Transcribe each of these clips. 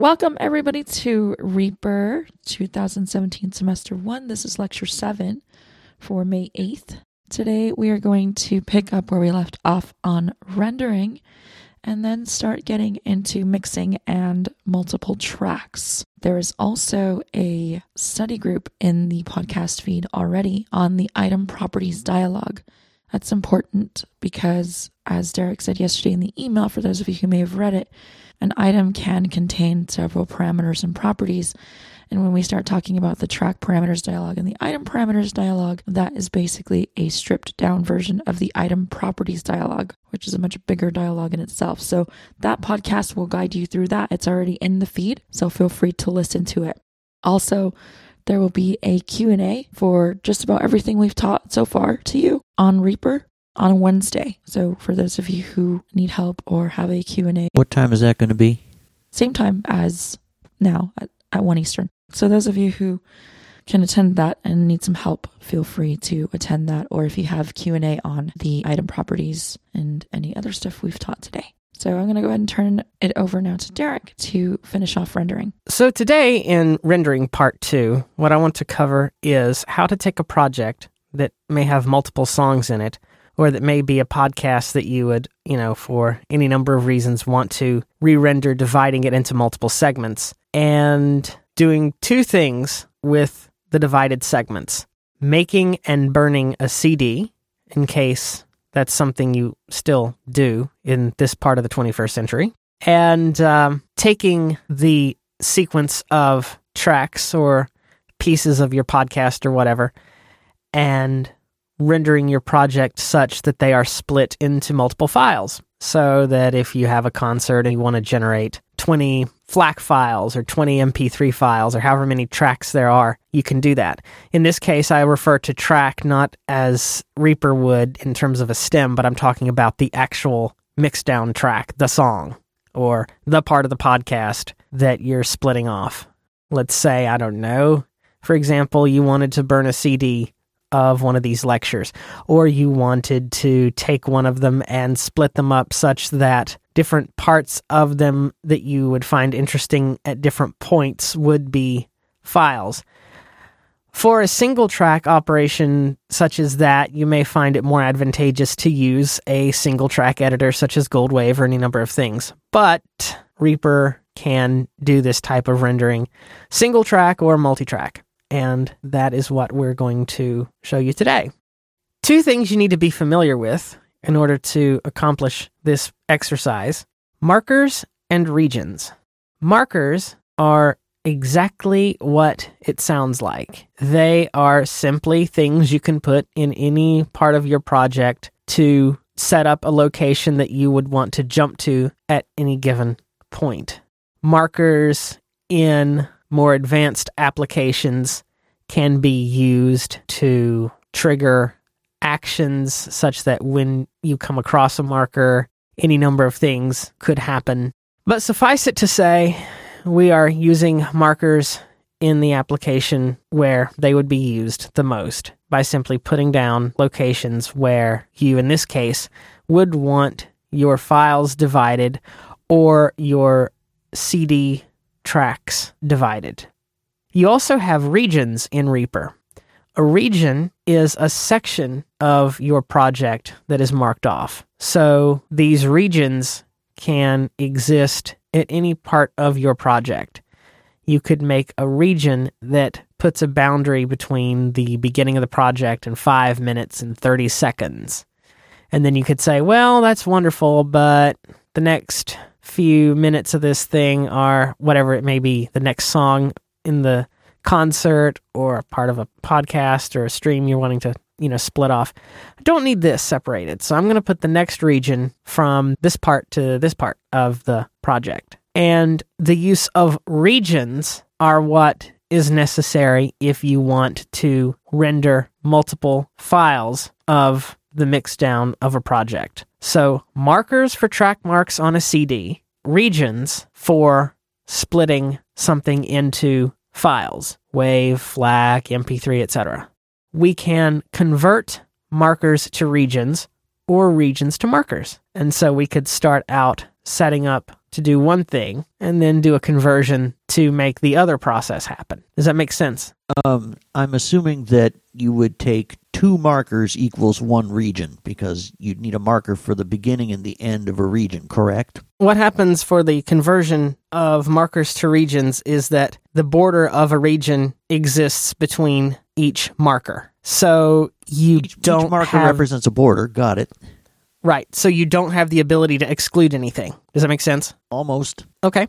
Welcome everybody to Reaper 2017 Semester 1. This is Lecture 7 for May 8th. Today we are going to pick up where we left off on rendering and then start getting into mixing and multiple tracks. There is also a study group in the podcast feed already on the item properties dialog. That's important because, as Derek said yesterday in the email, for those of you who may have read it, an item can contain several parameters and properties. And when we start talking about the track parameters dialog and the item parameters dialog, that is basically a stripped down version of the item properties dialog, which is a much bigger dialog in itself. So that podcast will guide you through that. It's already in the feed, so feel free to listen to it. Also, there will be a Q&A for just about everything we've taught so far to you on Reaper on Wednesday. So for those of you who need help or have a Q&A. What time is that going to be? Same time as now at 1 Eastern. So those of you who can attend that and need some help, feel free to attend that. Or if you have Q&A on the item properties and any other stuff we've taught today. So I'm going to go ahead and turn it over now to Derek to finish off rendering. So today in rendering part 2, what I want to cover is how to take a project that may have multiple songs in it, or that may be a podcast that you would, for any number of reasons want to re-render, dividing it into multiple segments, and doing two things with the divided segments. Making and burning a CD, in case that's something you still do in this part of the 21st century, and taking the sequence of tracks or pieces of your podcast or whatever, and rendering your project such that they are split into multiple files, so that if you have a concert and you want to generate 20 FLAC files or 20 MP3 files or however many tracks there are, you can do that. In this case, I refer to track not as Reaper would in terms of a stem, but I'm talking about the actual mixed down track, the song, or the part of the podcast that you're splitting off. Let's say, I don't know, for example, you wanted to burn a CD of one of these lectures, or you wanted to take one of them and split them up such that different parts of them that you would find interesting at different points would be files. For a single track operation such as that, you may find it more advantageous to use a single track editor such as Goldwave or any number of things. But Reaper can do this type of rendering single track or multi-track. And that is what we're going to show you today. Two things you need to be familiar with in order to accomplish this exercise: markers and regions. Markers are exactly what it sounds like. They are simply things you can put in any part of your project to set up a location that you would want to jump to at any given point. Markers in more advanced applications can be used to trigger actions such that when you come across a marker, any number of things could happen. But suffice it to say, we are using markers in the application where they would be used the most, by simply putting down locations where you, in this case, would want your files divided or your CD tracks divided. You also have regions in Reaper. A region is a section of your project that is marked off. So these regions can exist at any part of your project. You could make a region that puts a boundary between the beginning of the project and 5 minutes and 30 seconds. And then you could say, well, that's wonderful, but the next few minutes of this thing are whatever it may be, the next song in the concert or a part of a podcast or a stream you're wanting to, split off. I don't need this separated. So I'm going to put the next region from this part to this part of the project. And the use of regions are what is necessary if you want to render multiple files of the mixdown of a project. So markers for track marks on a CD, regions for splitting something into files, WAV, FLAC, MP3, etc. We can convert markers to regions or regions to markers. And so we could start out setting up to do one thing and then do a conversion to make the other process happen. Does that make sense? I'm assuming that you would take 2 markers equals 1 region, because you'd need a marker for the beginning and the end of a region, correct? What happens for the conversion of markers to regions is that the border of a region exists between each marker. So each marker represents a border. Got it. Right. So you don't have the ability to exclude anything. Does that make sense? Almost. Okay.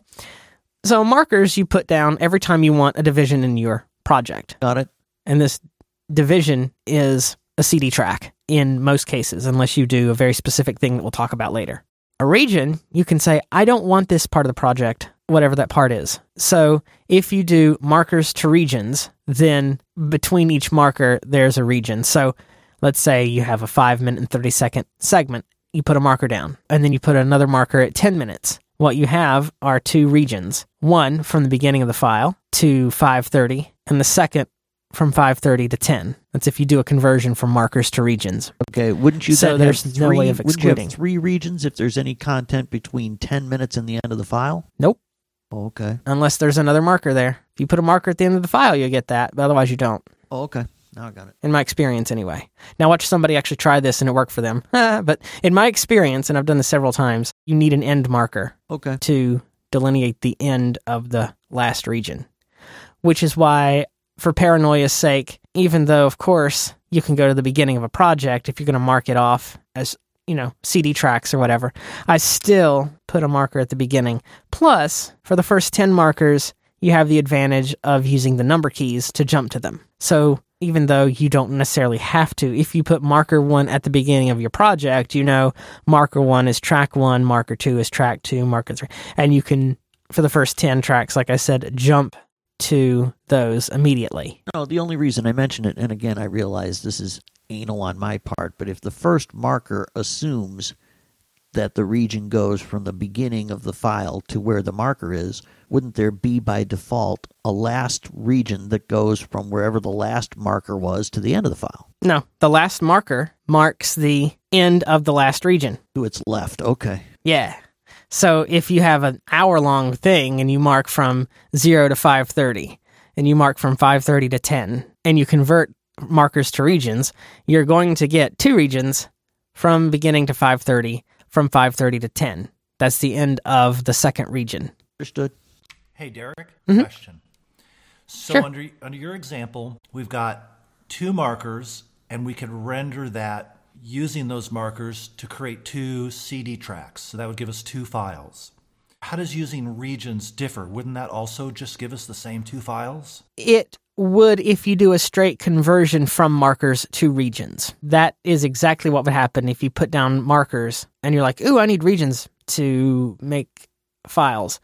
So markers you put down every time you want a division in your project. Got it. And this division is a CD track in most cases, unless you do a very specific thing that we'll talk about later. A region, you can say, I don't want this part of the project, whatever that part is. So if you do markers to regions, then between each marker, there's a region. So let's say you have a 5-minute and 30-second segment. You put a marker down, and then you put another marker at 10 minutes. What you have are 2 regions. One from the beginning of the file to 5:30, and the second from 5:30 to 10. That's if you do a conversion from markers to regions. Okay, wouldn't you so then there's have no 3, way of excluding. Wouldn't you have 3 regions if there's any content between 10 minutes and the end of the file? Nope. Oh, okay. Unless there's another marker there. If you put a marker at the end of the file, you'll get that, but otherwise you don't. Oh, okay. Now I got it. In my experience, anyway. Now watch somebody actually try this and it worked for them. But in my experience, and I've done this several times, you need an end marker to delineate the end of the last region. Which is why, for paranoia's sake, even though, of course, you can go to the beginning of a project if you're going to mark it off as, CD tracks or whatever, I still put a marker at the beginning. Plus, for the first 10 markers, you have the advantage of using the number keys to jump to them. So even though you don't necessarily have to, if you put marker 1 at the beginning of your project, marker 1 is track 1, marker 2 is track 2, marker 3. And you can, for the first 10 tracks, like I said, jump to those immediately. No, the only reason I mention it, and again, I realize this is anal on my part, but if the first marker assumes that the region goes from the beginning of the file to where the marker is, wouldn't there be by default a last region that goes from wherever the last marker was to the end of the file? No, the last marker marks the end of the last region. To its left, okay. Yeah. So if you have an hour-long thing and you mark from 0 to 5:30, and you mark from 5:30 to 10, and you convert markers to regions, you're going to get 2 regions from beginning to 5:30, from 5:30 to 10. That's the end of the second region. Understood. Hey, Derek, question. So Sure. under your example, we've got 2 markers, and we could render that using those markers to create 2 CD tracks. So that would give us 2 files. How does using regions differ? Wouldn't that also just give us the same 2 files? It would if you do a straight conversion from markers to regions. That is exactly what would happen if you put down markers and you're like, ooh, I need regions to make files.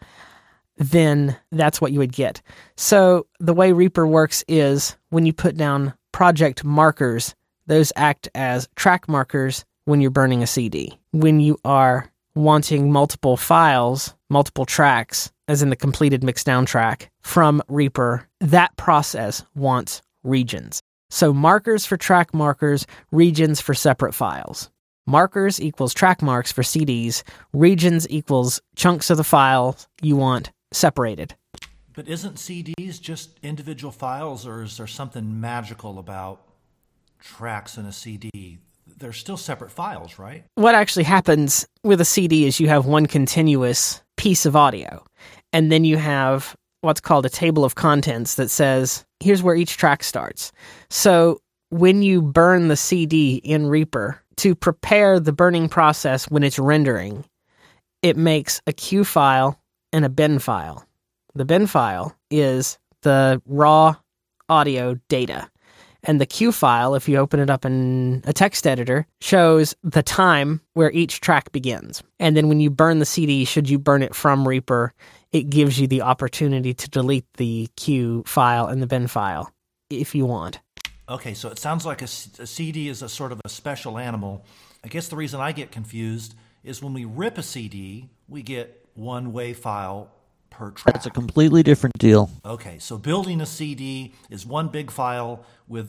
Then that's what you would get. So the way Reaper works is when you put down project markers, those act as track markers when you're burning a CD. When you are wanting multiple files, multiple tracks, as in the completed mixdown track from Reaper, that process wants regions. So markers for track markers, regions for separate files. Markers equals track marks for CDs, regions equals chunks of the file you want separated. But isn't CDs just individual files, or is there something magical about tracks in a CD? They're still separate files, right? What actually happens with a CD is you have one continuous piece of audio, and then you have what's called a table of contents that says, here's where each track starts. So when you burn the CD in Reaper, to prepare the burning process when it's rendering, it makes a Q file and a bin file. The bin file is the raw audio data. And the Q file, if you open it up in a text editor, shows the time where each track begins. And then when you burn the CD, should you burn it from Reaper, it gives you the opportunity to delete the Q file and the bin file if you want. Okay, so it sounds like a CD is a sort of a special animal. I guess the reason I get confused is when we rip a CD, we get one WAV file per track. That's a completely different deal. Okay, so building a CD is one big file with this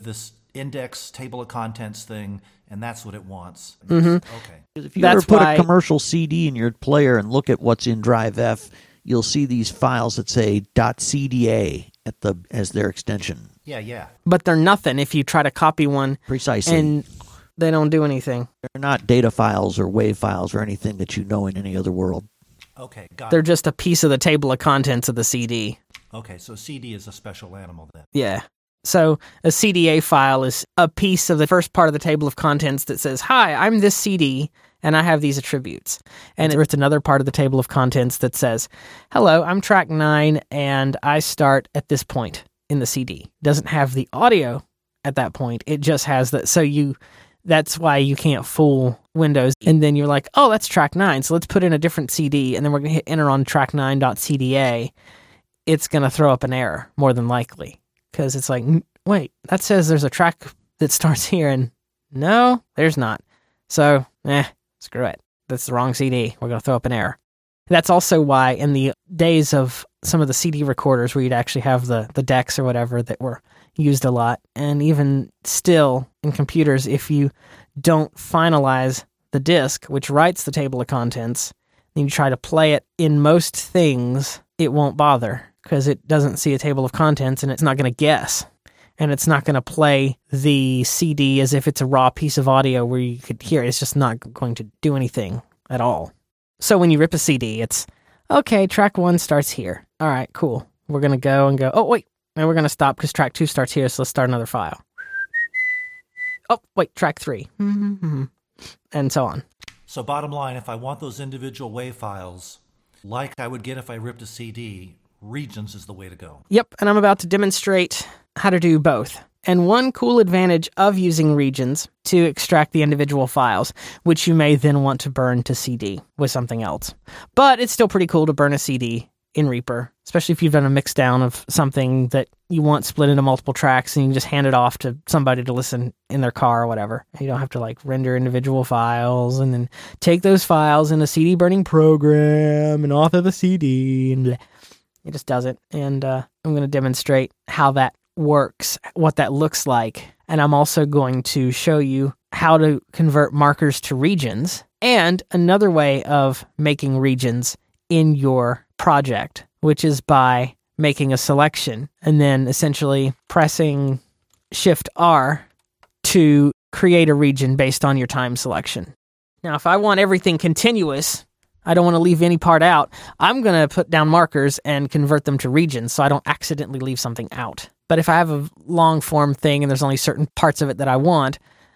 index table of contents thing, and that's what it wants. Mm-hmm. Okay. If you That's ever put why- a commercial CD in your player and look at what's in Drive F, you'll see these files that say .cda as their extension. Yeah. But they're nothing if you try to copy one, Precisely. and they don't do anything. They're not data files or WAV files or anything that you know in any other world. Okay, got They're it. just a piece of the table of contents of the CD. Okay, so CD is a special animal then. Yeah. So a CDA file is a piece of the first part of the table of contents that says, hi, I'm this CD, and I have these attributes. And it's another part of the table of contents that says, hello, I'm track 9, and I start at this point in the CD. Doesn't have the audio at that point. It just has that. So that's why you can't fool Windows. And then you're like, oh, that's track 9. So let's put in a different CD, and then we're going to hit enter on track9.cda. It's going to throw up an error, more than likely. Because it's like, wait, that says there's a track that starts here, and no, there's not. So, screw it. That's the wrong CD. We're going to throw up an error. That's also why in the days of some of the CD recorders where you'd actually have the decks or whatever that were used a lot, and even still in computers, if you don't finalize the disk, which writes the table of contents, then you try to play it in most things, it won't bother because it doesn't see a table of contents and it's not going to guess. And it's not going to play the CD as if it's a raw piece of audio where you could hear it. It's just not going to do anything at all. So when you rip a CD, it's, okay, track 1 starts here. All right, cool. We're going to go, oh, wait. And we're going to stop because track 2 starts here, so let's start another file. Oh, wait, track 3. Mm-hmm. And so on. So bottom line, if I want those individual WAV files, like I would get if I ripped a CD, regions is the way to go. Yep, and I'm about to demonstrate how to do both. And one cool advantage of using regions to extract the individual files, which you may then want to burn to CD with something else. But it's still pretty cool to burn a CD in Reaper, especially if you've done a mix down of something that you want split into multiple tracks and you can just hand it off to somebody to listen in their car or whatever. You don't have to render individual files and then take those files in a CD burning program and author the CD and blah. It just does it. And I'm going to demonstrate how that works, what that looks like. And I'm also going to show you how to convert markers to regions and another way of making regions in your project, which is by making a selection and then essentially pressing Shift R to create a region based on your time selection. Now, if I want everything continuous, I don't want to leave any part out, I'm going to put down markers and convert them to regions so I don't accidentally leave something out. But if I have a long form thing and there's only certain parts of it that I want,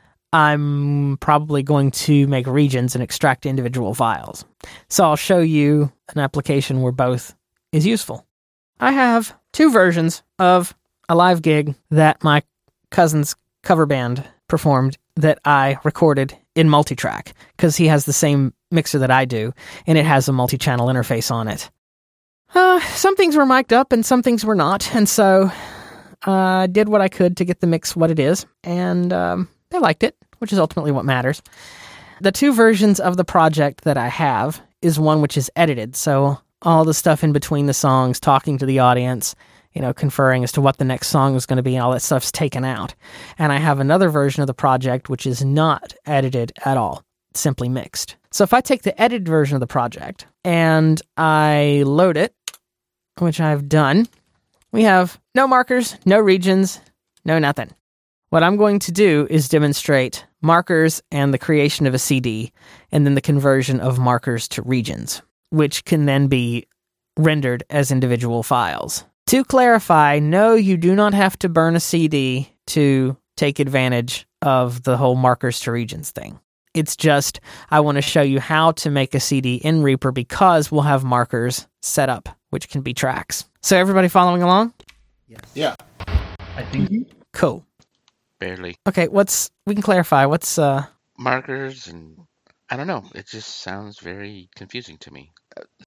I'm probably going to make regions and extract individual files. So I'll show you an application where both is useful. I have 2 versions of a live gig that my cousin's cover band performed that I recorded in multitrack because he has the same mixer that I do, and it has a multi-channel interface on it. Some things were mic'd up and some things were not, and so I did what I could to get the mix what it is, and they liked it, which is ultimately what matters. The 2 versions of the project that I have is one which is edited, so all the stuff in between the songs, talking to the audience, conferring as to what the next song is going to be, and all that stuff's taken out. And I have another version of the project which is not edited at all, it's simply mixed. So if I take the edited version of the project and I load it, which I've done, we have no markers, no regions, no nothing. What I'm going to do is demonstrate markers and the creation of a CD, and then the conversion of markers to regions, which can then be rendered as individual files. To clarify, no, you do not have to burn a CD to take advantage of the whole markers to regions thing. It's just, I want to show you how to make a CD in Reaper because we'll have markers set up, which can be tracks. So everybody following along? Yeah. I think Cool. barely. Okay, we can clarify, what's, Markers and I don't know. It just sounds very confusing to me.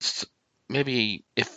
Maybe if,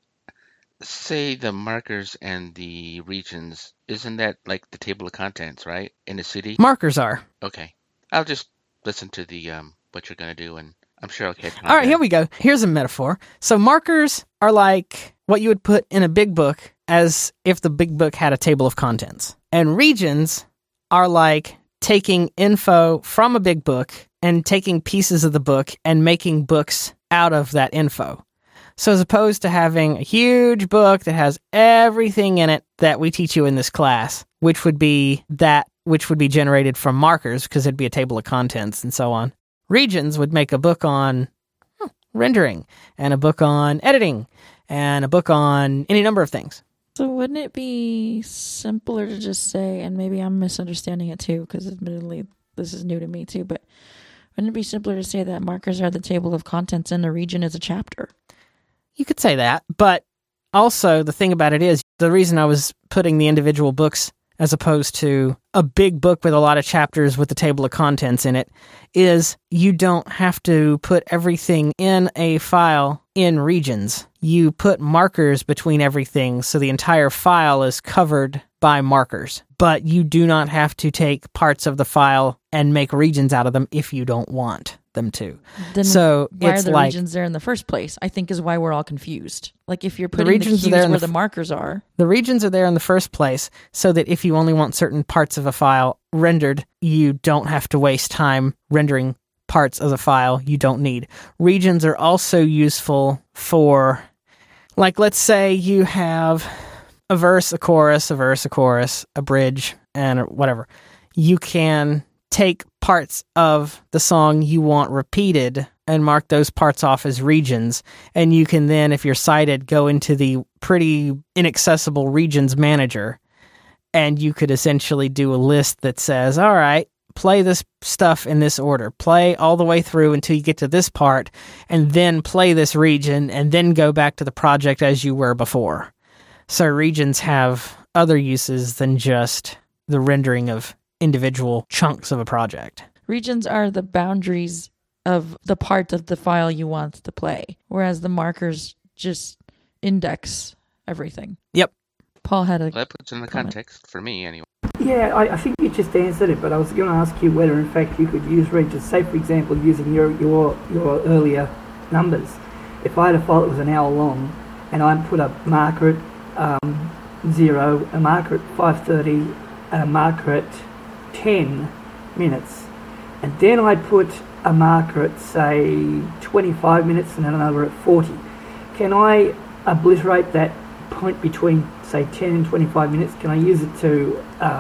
say, the markers and the regions, isn't that like the table of contents, right? In the CD? markers are. Okay. I'll just listen to the what you're gonna do, and I'm sure I'll catch on. All right, here we go. Here's a metaphor. So markers are like what you would put in a big book as if the big book had a table of contents. And regions are like taking info from a big book and taking pieces of the book and making books out of that info. So as opposed to having a huge book that has everything in it that we teach you in this class, which would be generated from markers because it'd be a table of contents and so on, Regions would make a book on rendering and a book on editing and a book on any number of things. So wouldn't it be simpler to just say, and maybe I'm misunderstanding it too, because admittedly this is new to me too, but wouldn't it be simpler to say that markers are the table of contents and the region is a chapter? You could say that, but also the thing about it is, the reason I was putting the individual books as opposed to a big book with a lot of chapters with the table of contents in it is you don't have to put everything in a file in regions. You put markers between everything so the entire file is covered by markers. But you do not have to take parts of the file and make regions out of them if you don't want them to. Then so why it's are the like, regions there in the first place? I think is why we're all confused. Like if you're putting regions the are there cues in where the the markers are. the regions are there in the first place so that if you only want certain parts of a file rendered, you don't have to waste time rendering parts of the file you don't need. Regions are also useful for, like, let's say you have a verse, a chorus, a verse, a chorus, a bridge, and whatever. You can take parts of the song you want repeated and mark those parts off as regions. And you can then, if you're sighted, go into the pretty inaccessible regions manager. And you could essentially do a list that says, all right, play this stuff in this order. Play all the way through until you get to this part, and then play this region, and then go back to the project as you were before. So regions have other uses than just the rendering of individual chunks of a project. Regions are the boundaries of the part of the file you want to play, whereas the markers just index everything. Yep. Paul had a Well, that puts in the comment. context for me anyway. Yeah, I think you just answered it, but I was going to ask you whether, in fact, you could use regions. Say, for example, using your earlier numbers. If I had a file that was an hour long, and I put a marker at 0, a marker at 5:30, and a marker at 10 minutes, and then I put a marker at, say, 25 minutes and then another at 40, can I obliterate that point between, say, 10 and 25 minutes? Can I use it to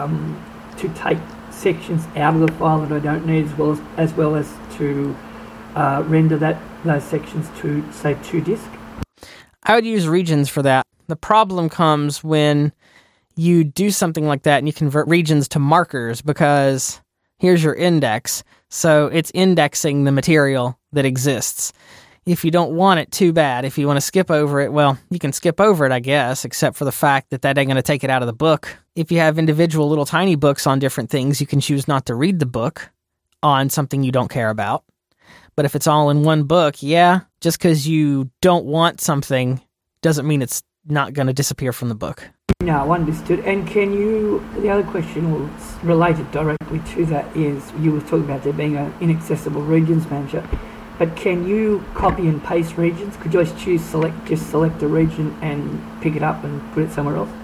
take sections out of the file that I don't need, as well as to render those sections to, say, to disk? I would use regions for that. The problem comes when you do something like that and you convert regions to markers, because here's your index. So it's indexing the material that exists. If you don't want it, too bad. If you want to skip over it, well, you can skip over it, I guess, except for the fact that ain't going to take it out of the book. If you have individual little tiny books on different things, you can choose not to read the book on something you don't care about. But if it's all in one book, yeah, just because you don't want something doesn't mean it's not going to disappear from the book. No, understood. And the other question related directly to that is, you were talking about there being an inaccessible regions manager, but can you copy and paste regions? Could you just select a region and pick it up and put it somewhere else?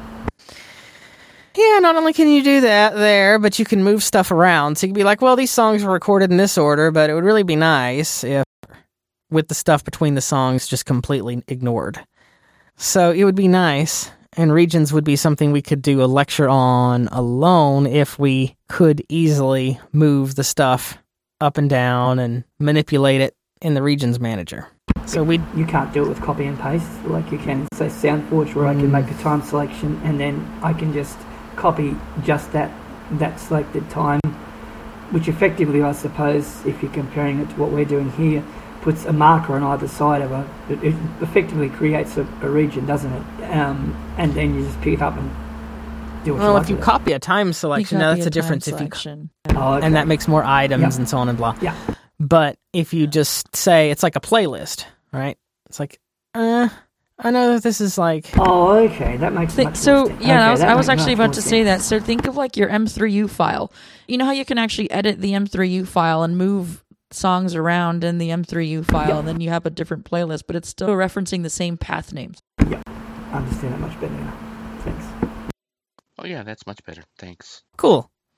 Yeah, not only can you do that there, but you can move stuff around. So you can be like, well, these songs were recorded in this order, but it would really be nice if with the stuff between the songs just completely ignored. So it would be nice, and regions would be something we could do a lecture on alone if we could easily move the stuff up and down and manipulate it in the regions manager. So you can't do it with copy and paste like you can, say, SoundForge, where I can make a time selection and then I can just copy just that selected time, which effectively, I suppose, if you're comparing it to what we're doing here, puts a marker on either side of it effectively creates a region, doesn't it? And then you just pick it up and do what you like. Well, if you copy a time selection, now that's a difference. If you okay. And that makes more items and so on and blah. Yeah. But if you just say it's like a playlist, right? It's like, I know that this is like. Oh, okay, that makes much so more sense. yeah, Okay, I was actually about much to more say that. sense. So think of like your M3U file. You know how you can actually edit the M3U file and move songs around in the M3U file, Yep. and then you have a different playlist, but it's still referencing the same path names. Yep, I understand that much better now. Thanks. Oh yeah, that's much better. Thanks. Cool.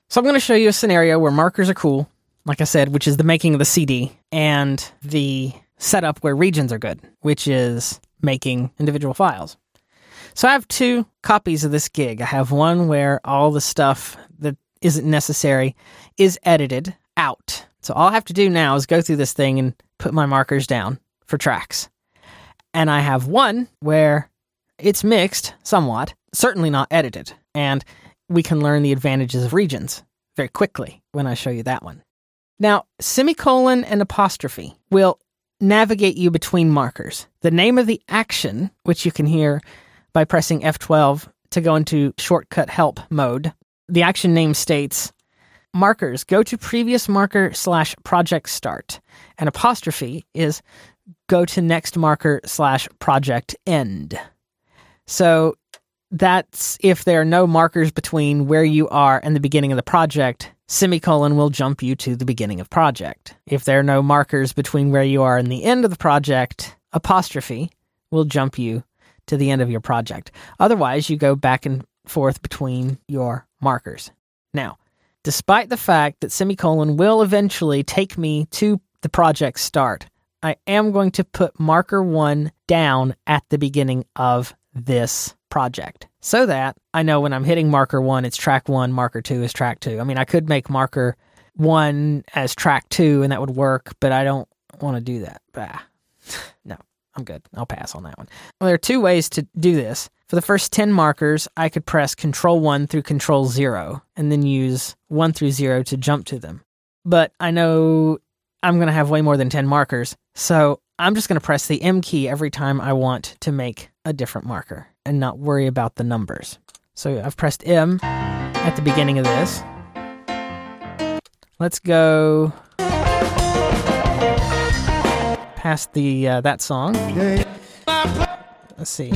So I'm going to show you a scenario where markers are cool, like I said, which is the making of the CD, and the setup where regions are good, which is making individual files. So I have 2 copies of this gig. I have one where all the stuff that isn't necessary is edited out. So all I have to do now is go through this thing and put my markers down for tracks. And I have one where it's mixed somewhat, certainly not edited. And we can learn the advantages of regions very quickly when I show you that one. Now, semicolon and apostrophe will navigate you between markers. The name of the action, which you can hear by pressing F12 to go into shortcut help mode, the action name states, markers, go to previous marker / project start. And apostrophe is go to next marker / project end. So that's if there are no markers between where you are and the beginning of the project, semicolon will jump you to the beginning of project. If there are no markers between where you are and the end of the project, apostrophe will jump you to the end of your project. Otherwise, you go back and forth between your markers. Now, despite the fact that semicolon will eventually take me to the project start, I am going to put marker 1 down at the beginning of this project so that I know when I'm hitting marker 1, it's track 1, marker 2 is track 2. I mean, I could make marker 1 as track 2 and that would work, but I don't want to do that. No, I'm good. I'll pass on that one. Well, there are 2 ways to do this. For the first 10 markers, I could press Control 1 through Control 0 and then use 1 through 0 to jump to them. But I know I'm going to have way more than 10 markers, so I'm just going to press the M key every time I want to make a different marker and not worry about the numbers. So I've pressed M at the beginning of this. Let's go past the that song. Let's see.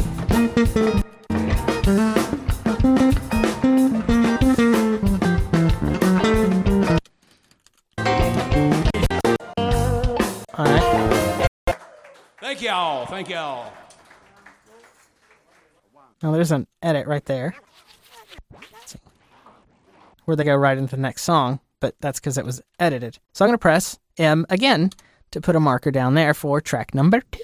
All right. Thank y'all. Now there's an edit right there. Let's see. Where they go right into the next song, but that's because it was edited. So I'm going to press M again to put a marker down there for track number 2.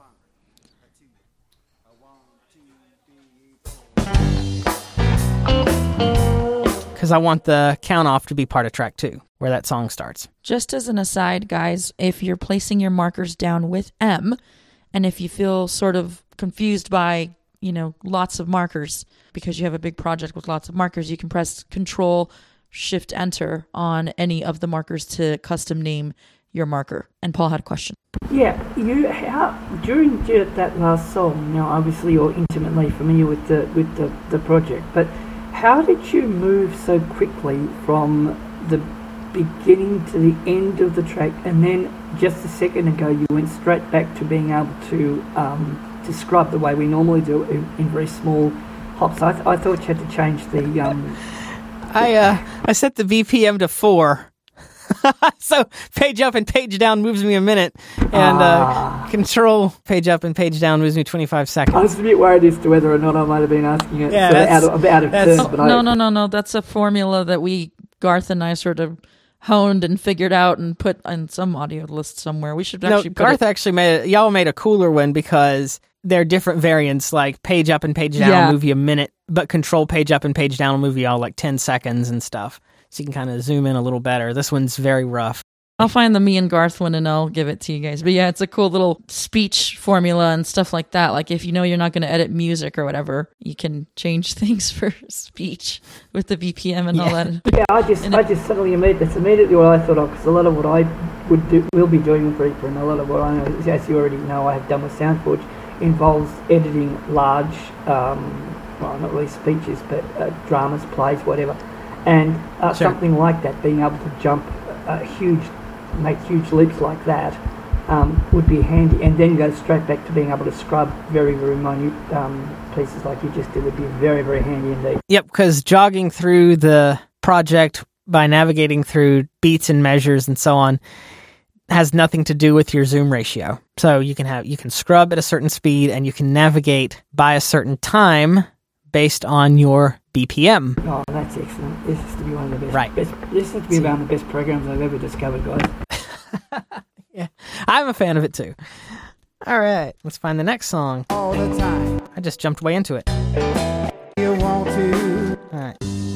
Because I want the count off to be part of track 2, where that song starts. Just as an aside, guys, if you're placing your markers down with M, and if you feel sort of confused by, lots of markers, because you have a big project with lots of markers, you can press Control, Shift, Enter on any of the markers to custom name your marker. And Paul had a question. Yeah, during that last song, now obviously you're intimately familiar with the project, but how did you move so quickly from the beginning to the end of the track, and then just a second ago you went straight back to being able to scrub the way we normally do in very small hops? I thought you had to change the... I set the BPM to 4. So page up and page down moves me a minute, and Control page up and page down moves me 25 seconds. I was a bit worried as to whether or not I might have been asking it out of turn. But No. That's a formula that Garth and I sort of honed and figured out and put in some audio list somewhere. We should actually Garth actually y'all made a cooler one because there are different variants, like page up and page down will move you a minute, but Control page up and page down will move you all like 10 seconds and stuff. So you can kind of zoom in a little better. This one's very rough. I'll find the me and Garth one and I'll give it to you guys. But yeah, it's a cool little speech formula and stuff like that. Like if you're not going to edit music or whatever, you can change things for speech with the BPM and all that. Yeah, I just suddenly that's immediately what I thought of, because a lot of what I will be doing with Reaper, and a lot of what I know, as you already know, I have done with SoundForge, involves editing large, not really speeches, but dramas, plays, whatever. And something like that, being able to jump make huge leaps like that, would be handy, and then go straight back to being able to scrub very, very minute pieces like you just did would be very, very handy indeed. Yep, because jogging through the project by navigating through beats and measures and so on has nothing to do with your zoom ratio. So you can scrub at a certain speed, and you can navigate by a certain time based on your BPM. Oh, that's excellent. This has to be one of the best. Right. This has to be one of the best programs I've ever discovered, guys. Yeah, I'm a fan of it too. All right, let's find the next song. All the time I just jumped way into it. you want to. All right.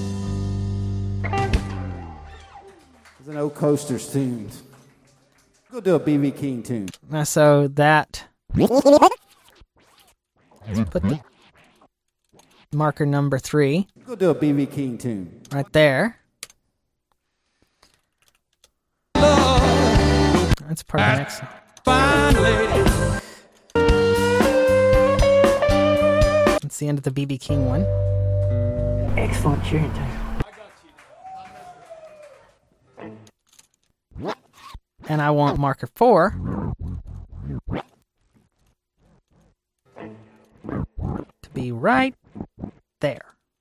There's an old Coasters tune. Go do a B.B. King tune. So that... Let's put the marker number 3 Go do a B.B. King tune. right there. That's part of the next song. That's the end of the B.B. King one. Excellent tune, too. And I want marker 4 to be right there.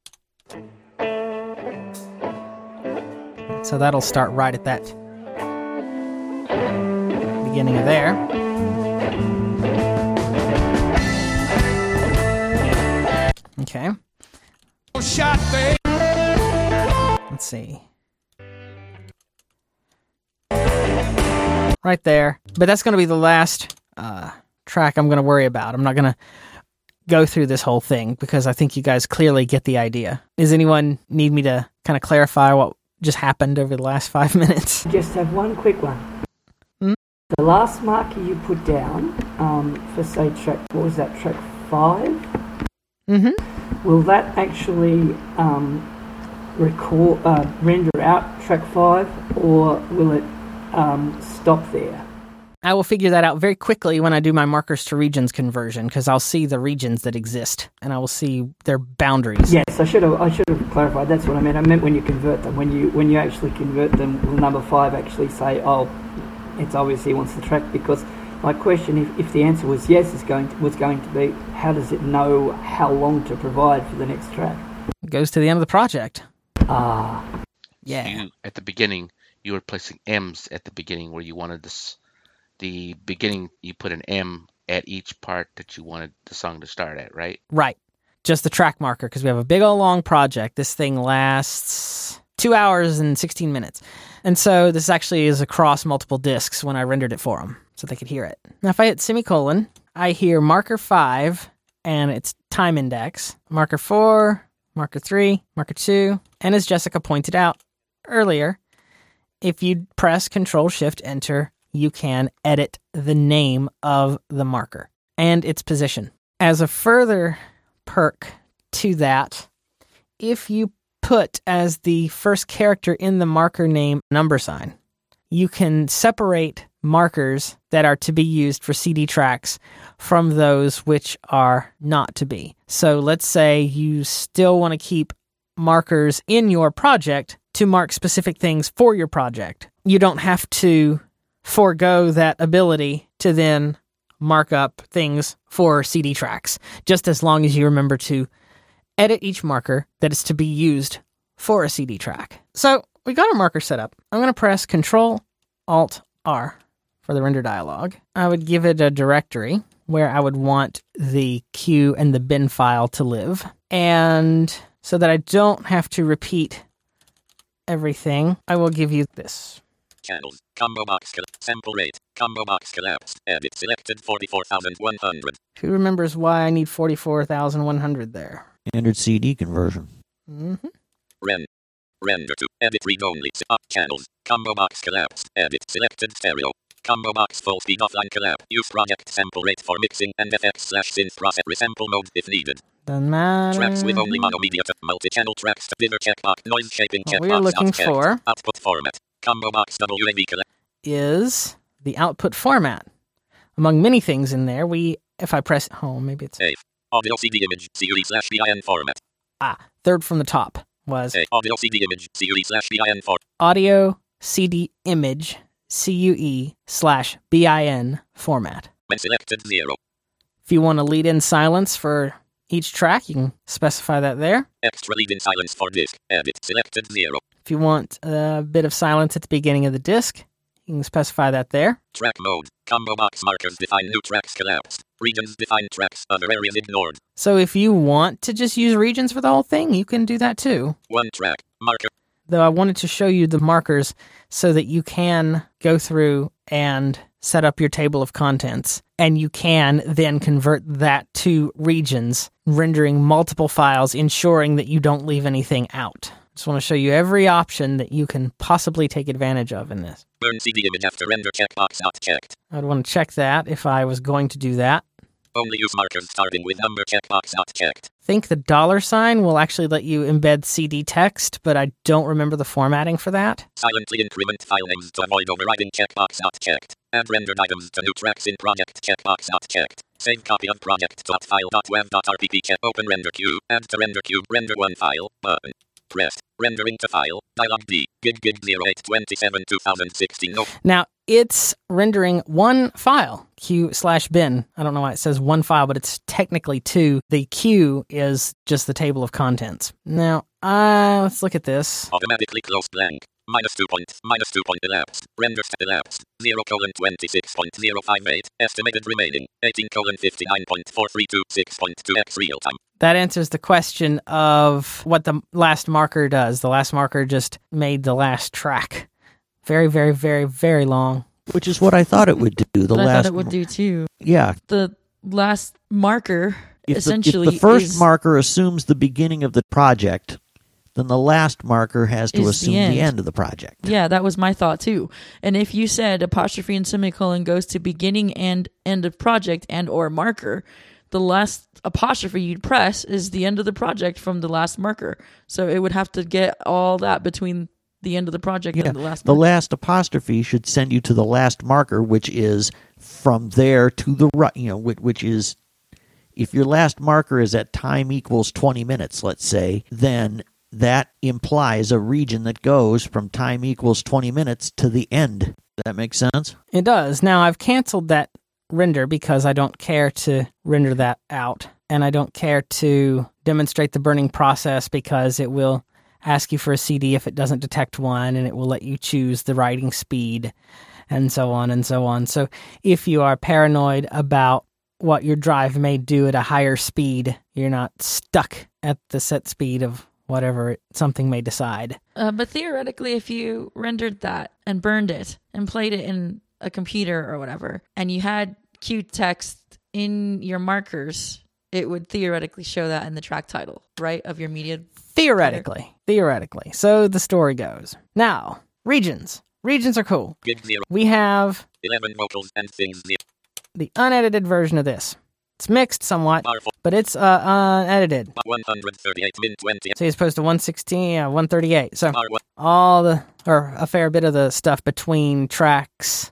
So that'll start right at that beginning of there. Okay. Let's see. Right there. But that's going to be the last track I'm going to worry about. I'm not going to go through this whole thing because I think you guys clearly get the idea. Does anyone need me to kind of clarify what just happened over the last 5 minutes? Just have one quick one. The last marker you put down for, say, track, what was that, track 5? Mm-hmm. Will that actually render out track 5, or will it stop there? I will figure that out very quickly when I do my markers to regions conversion, because I'll see the regions that exist, and I will see their boundaries. Yes, I should have clarified. That's what I meant. I meant when you convert them. When you actually convert them, will number 5 actually say, oh, it's obviously wants the track? Because my question, if the answer was yes, was going to be, how does it know how long to provide for the next track? It goes to the end of the project. Ah. Yeah. At the beginning, you were placing M's at the beginning where you wanted this. The beginning, you put an M at each part that you wanted the song to start at, right? Right. Just the track marker, because we have a big old long project. This thing lasts 2 hours and 16 minutes. And so this actually is across multiple discs when I rendered it for them, so they could hear it. Now if I hit semicolon, I hear marker 5 and its time index, marker 4, marker 3, marker 2, and as Jessica pointed out earlier, if you press Control-Shift-Enter, you can edit the name of the marker and its position. As a further perk to that, if you put as the first character in the marker name number sign, you can separate markers that are to be used for CD tracks from those which are not to be. So let's say you still want to keep markers in your project to mark specific things for your project. You don't have to forego that ability to then mark up things for CD tracks, just as long as you remember to edit each marker that is to be used for a CD track. So we got our marker set up. I'm going to press Control-Alt-R for the render dialog. I would give it a directory where I would want the cue and the bin file to live. And so that I don't have to repeat everything, I will give you this. Channels, combo box, sample rate, combo box collapsed, edit selected 44,100. Who remembers why I need 44,100 there? Standard CD conversion. Mm-hmm. Render to edit read only, up channels, combo box collapsed, edit selected stereo, combo box full speed offline collapse, use project sample rate for mixing and FX/synth process resample mode if needed. Doesn't matter. Tracks with only mono media to multi-channel tracks to bigger checkbox, noise shaping What checkbox. we're looking for output format, combo box WAV collapse. is the output format. Among many things in there, if I press home, maybe it's... Audio CD image, CUE/BIN format. Third from the top was... Audio CD image, CUE/BIN format. Audio CD image, CUE/BIN format. When selected 0. If you want to lead in silence for each track, you can specify that there. Extra lead in silence for disc, edit selected 0. If you want a bit of silence at the beginning of the disc, you can specify that there. Track mode, Combo box markers define new tracks collapsed. Regions define tracks, other areas ignored. So if you want to just use regions for the whole thing, you can do that too. One track, marker. Though I wanted to show you the markers so that you can go through and set up your table of contents. And you can then convert that to regions, rendering multiple files, ensuring that you don't leave anything out. Just want to show you every option that you can possibly take advantage of in this. Burn CD image after render checkbox not checked. I'd want to check that if I was going to do that. Only use markers starting with number checkbox not checked. I think the $ will actually let you embed CD text, but I don't remember the formatting for that. Silently increment file names to avoid overriding checkbox not checked. Add rendered items to new tracks in project checkbox not checked. Save copy of project.file.web.rpp check. Open render queue. Add to render queue. Render one file. Button. Pressed. Rendering to file. Dialog D. Gig 0827 2016. No. Now, it's rendering one file, q/bin. I don't know why it says one file, but it's technically two. The q is just the table of contents. Now, let's look at this. Automatically close blank. -2 point elapsed. Renders elapsed. 0:26.058. Estimated remaining. 18:59.4326.2x real time. That answers the question of what the last marker does. The last marker just made the last track. Very, very, very, very long. Which is what I thought it would do. I thought it would do too. Yeah. The last marker If essentially the first is, marker assumes the beginning of the project, then the last marker has to Is assume the end of the project. Yeah, that was my thought too. And if you said apostrophe and semicolon goes to beginning and end of project and or marker, the last apostrophe you'd press is the end of the project from the last marker. So it would have to get all that between the end of the project and the last marker. The last apostrophe should send you to the last marker, which is from there to the right, which is, if your last marker is at time equals 20 minutes, let's say, then that implies a region that goes from time equals 20 minutes to the end. Does that make sense? It does. Now, I've canceled that render because I don't care to render that out. And I don't care to demonstrate the burning process because it will ask you for a CD if it doesn't detect one, and it will let you choose the writing speed, and so on and so on. So if you are paranoid about what your drive may do at a higher speed, you're not stuck at the set speed of whatever something may decide. But theoretically, if you rendered that and burned it and played it in a computer or whatever, and you had Q text in your markers, it would theoretically show that in the track title, right, of your media. Theoretically. So the story goes. Now, regions. Regions are cool. We have 11 vocals and things. The unedited version of this. It's mixed somewhat, but it's unedited. 138 min 20. So as opposed to 116, 138. So a fair bit of the stuff between tracks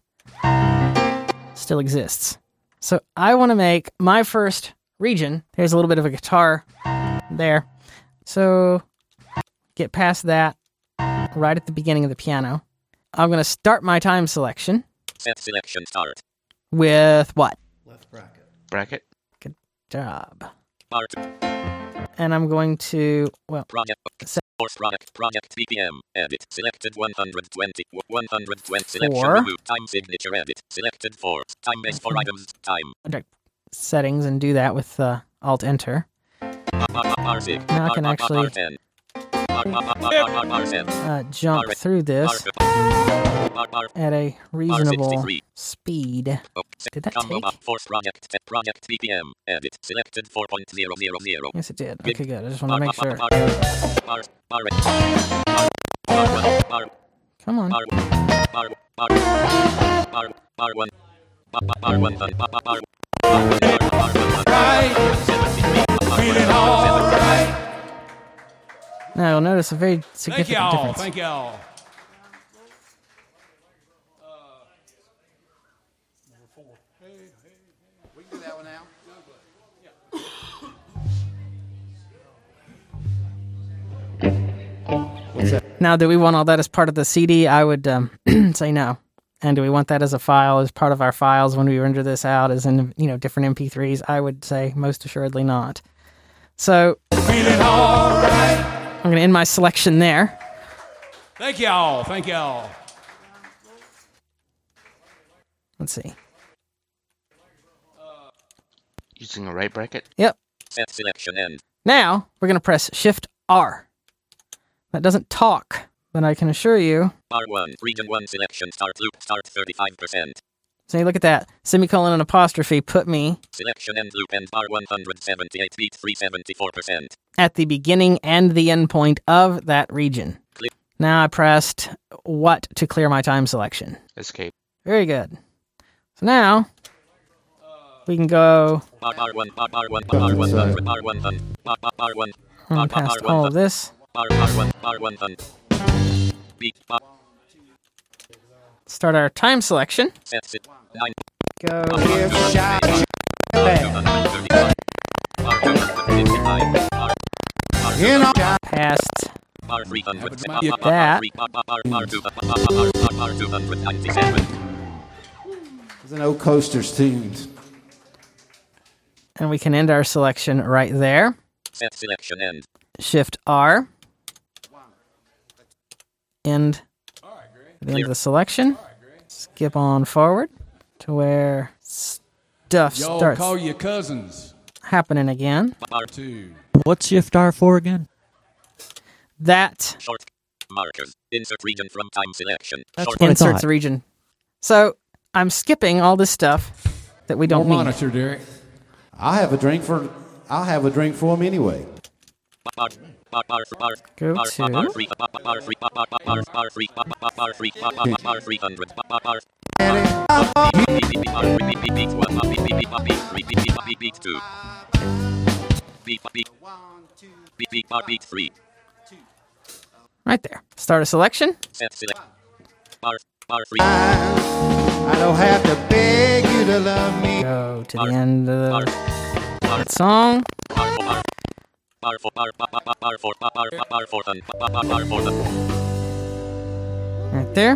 still exists. So I want to make my first region. There's a little bit of a guitar there. So get past that right at the beginning of the piano. I'm going to start my time selection. Set selection start. With what? Left bracket. Bracket. Good job. Part. And I'm going to, project BPM, edit, selected 120 selection, remove, time signature, edit, selected 4, time base for items, time. Settings and do that with Alt-Enter. Now I can actually jump through this at a reasonable speed. Did that take? Project BPM, edit, selected 4.000. Yes, it did. Okay, good. I just want to make sure. Come on. Now you'll notice a very significant difference. Thank y'all. We can do that one now. Now, do we want all that as part of the CD? I would say no. And do we want that as a file, as part of our files when we render this out, as in different MP3s? I would say most assuredly not. So Feeling all right. I'm going to end my selection there. Thank y'all. Thank y'all. Let's see. Using a right bracket? Yep. Set selection end. Now, we're going to press Shift-R. That doesn't talk, but I can assure you... R1, region 1 selection, start loop, start 35%. So you look at that, semicolon and apostrophe put me... Selection end loop end bar 178 beat 374%. At the beginning and the end point of that region. Clear. Now I pressed what to clear my time selection. Escape. Very good. So now... we can go... R1, R1, R1, R1, R1, I'm past all of this. R1, R1, beat, Start our time selection. set, 9, Go past that. There's an old Coasters tunes. And we can end our selection right there. Set selection end. Shift R. End the end of the selection. Skip on forward to where stuff Y'all starts call your cousins. happening again. R2. What's Shift R for again? That Short markers. Insert region from time selection. That's Short what I inserts thought. a region. So I'm skipping all this stuff that we don't More need. monitor, Derek. I'll have a drink for him anyway. Go to right there. Start a selection. I don't have to beg you to love me. Go to the end of that song. Right there.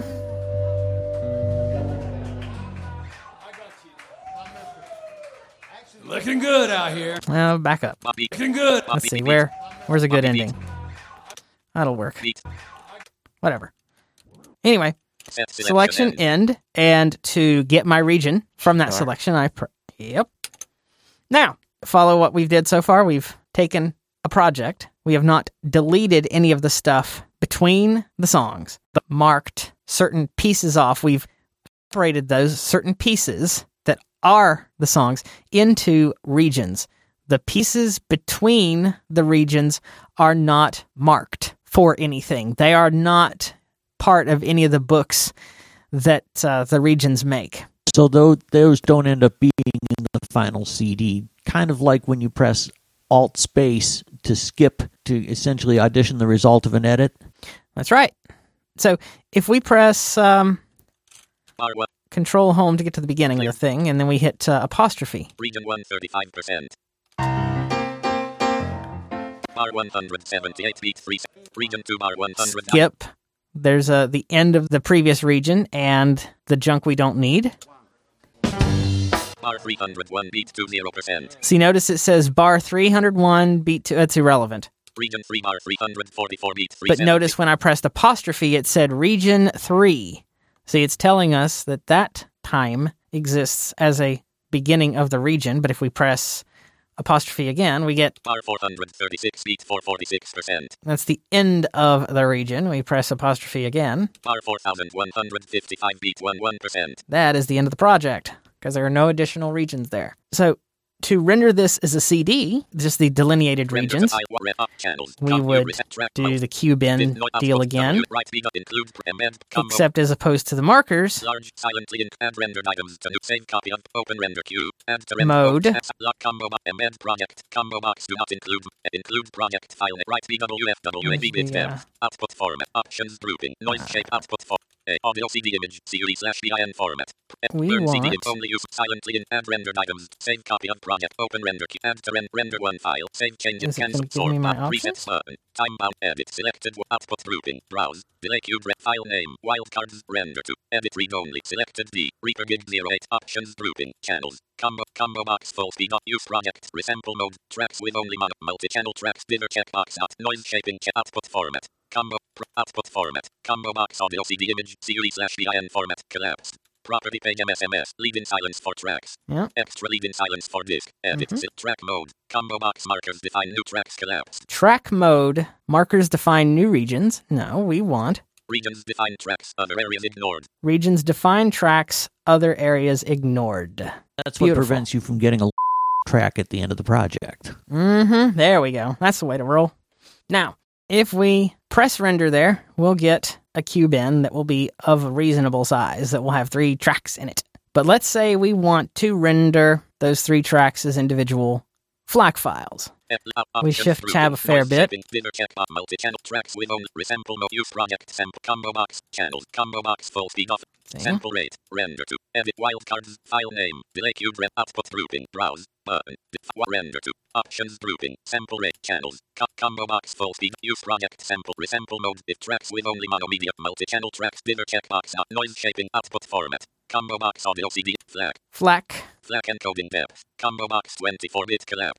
Looking good out here. Now back up. Looking good. Let's see, where's a good ending? That'll work. Whatever. Anyway, selection end, and to get my region from that selection, yep. Now, follow what we've did so far. We've taken a project. We have not deleted any of the stuff between the songs, but marked certain pieces off. We've separated those certain pieces that are the songs into regions. The pieces between the regions are not marked for anything. They are not part of any of the books that the regions make. So those don't end up being in the final CD. Kind of like when you press Alt Space to skip to essentially audition the result of an edit. That's right. So if we press Control Home to get to the beginning of the thing, and then we hit apostrophe. Region 135%. R178 beat 3. Region 2 R100. Skip. There's the end of the previous region and the junk we don't need. R301 beat 20%. See, notice it says bar 301 beat 2. That's irrelevant. Region 3 bar 344 beat 3. But notice when I pressed apostrophe, it said region 3. See, it's telling us that time exists as a beginning of the region, but if we press apostrophe again, we get bar 436 beat 446%. That's the end of the region. We press apostrophe again. Bar 4155 beat 11%. That is the end of the project, because there are no additional regions there. So to render this as a CD, just the delineated regions, we would do the cube in deal again, except as opposed to the markers, mode, output format, options grouping, noise shape, output format. Audio CD image, CUD/BIN format. We want CD only use silently in add rendered items. Save copy of project. Open render key. Add to render one file. Save changes. Is it Cancel going to give me my presets options? button. Time bound. Edit. Selected. Output grouping. Browse. Delay cube. File name. Wildcards. Render to. Edit read only. Selected D. Reaper Gig 08. Options grouping. Channels. Combo box full speed. Use project. Resample mode. Tracks with only multi-channel tracks. Diver checkbox. Noise shaping. Output format. Output format. Combo box audio CD image. CUD/BIN format. Collapsed. Property page MSMS. Leave in silence for tracks. Yeah. Extra leave in silence for disk. Edit. Track mode. Combo box markers define new tracks collapsed. Track mode. Markers define new regions. No, we want. Regions define tracks. Other areas ignored. Regions define tracks. Other areas ignored. That's what Beautiful. prevents you from getting a track at the end of the project. There we go. That's the way to roll. Now, if we press render there, we'll get a cube in that will be of a reasonable size, that will have 3 tracks in it. But let's say we want to render those 3 tracks as individual FLAC files. We shift tab a fair bit. Multi-channel tracks with only resample mode. Use project sample combo box channels. Combo box full speed off. Sample rate. Render to. Edit wildcards. File name. Delay cube. Output grouping. Browse. Button. Render to. Options grouping. Sample rate. Channels. Combo box full speed. Use project sample. Resample mode. If tracks with only monomedia. Multi-channel tracks. Diver checkbox. Noise shaping. Output format. Combo box audio CD. FLAC. FLAC. FLAC encoding depth. Combo box 24-bit collab.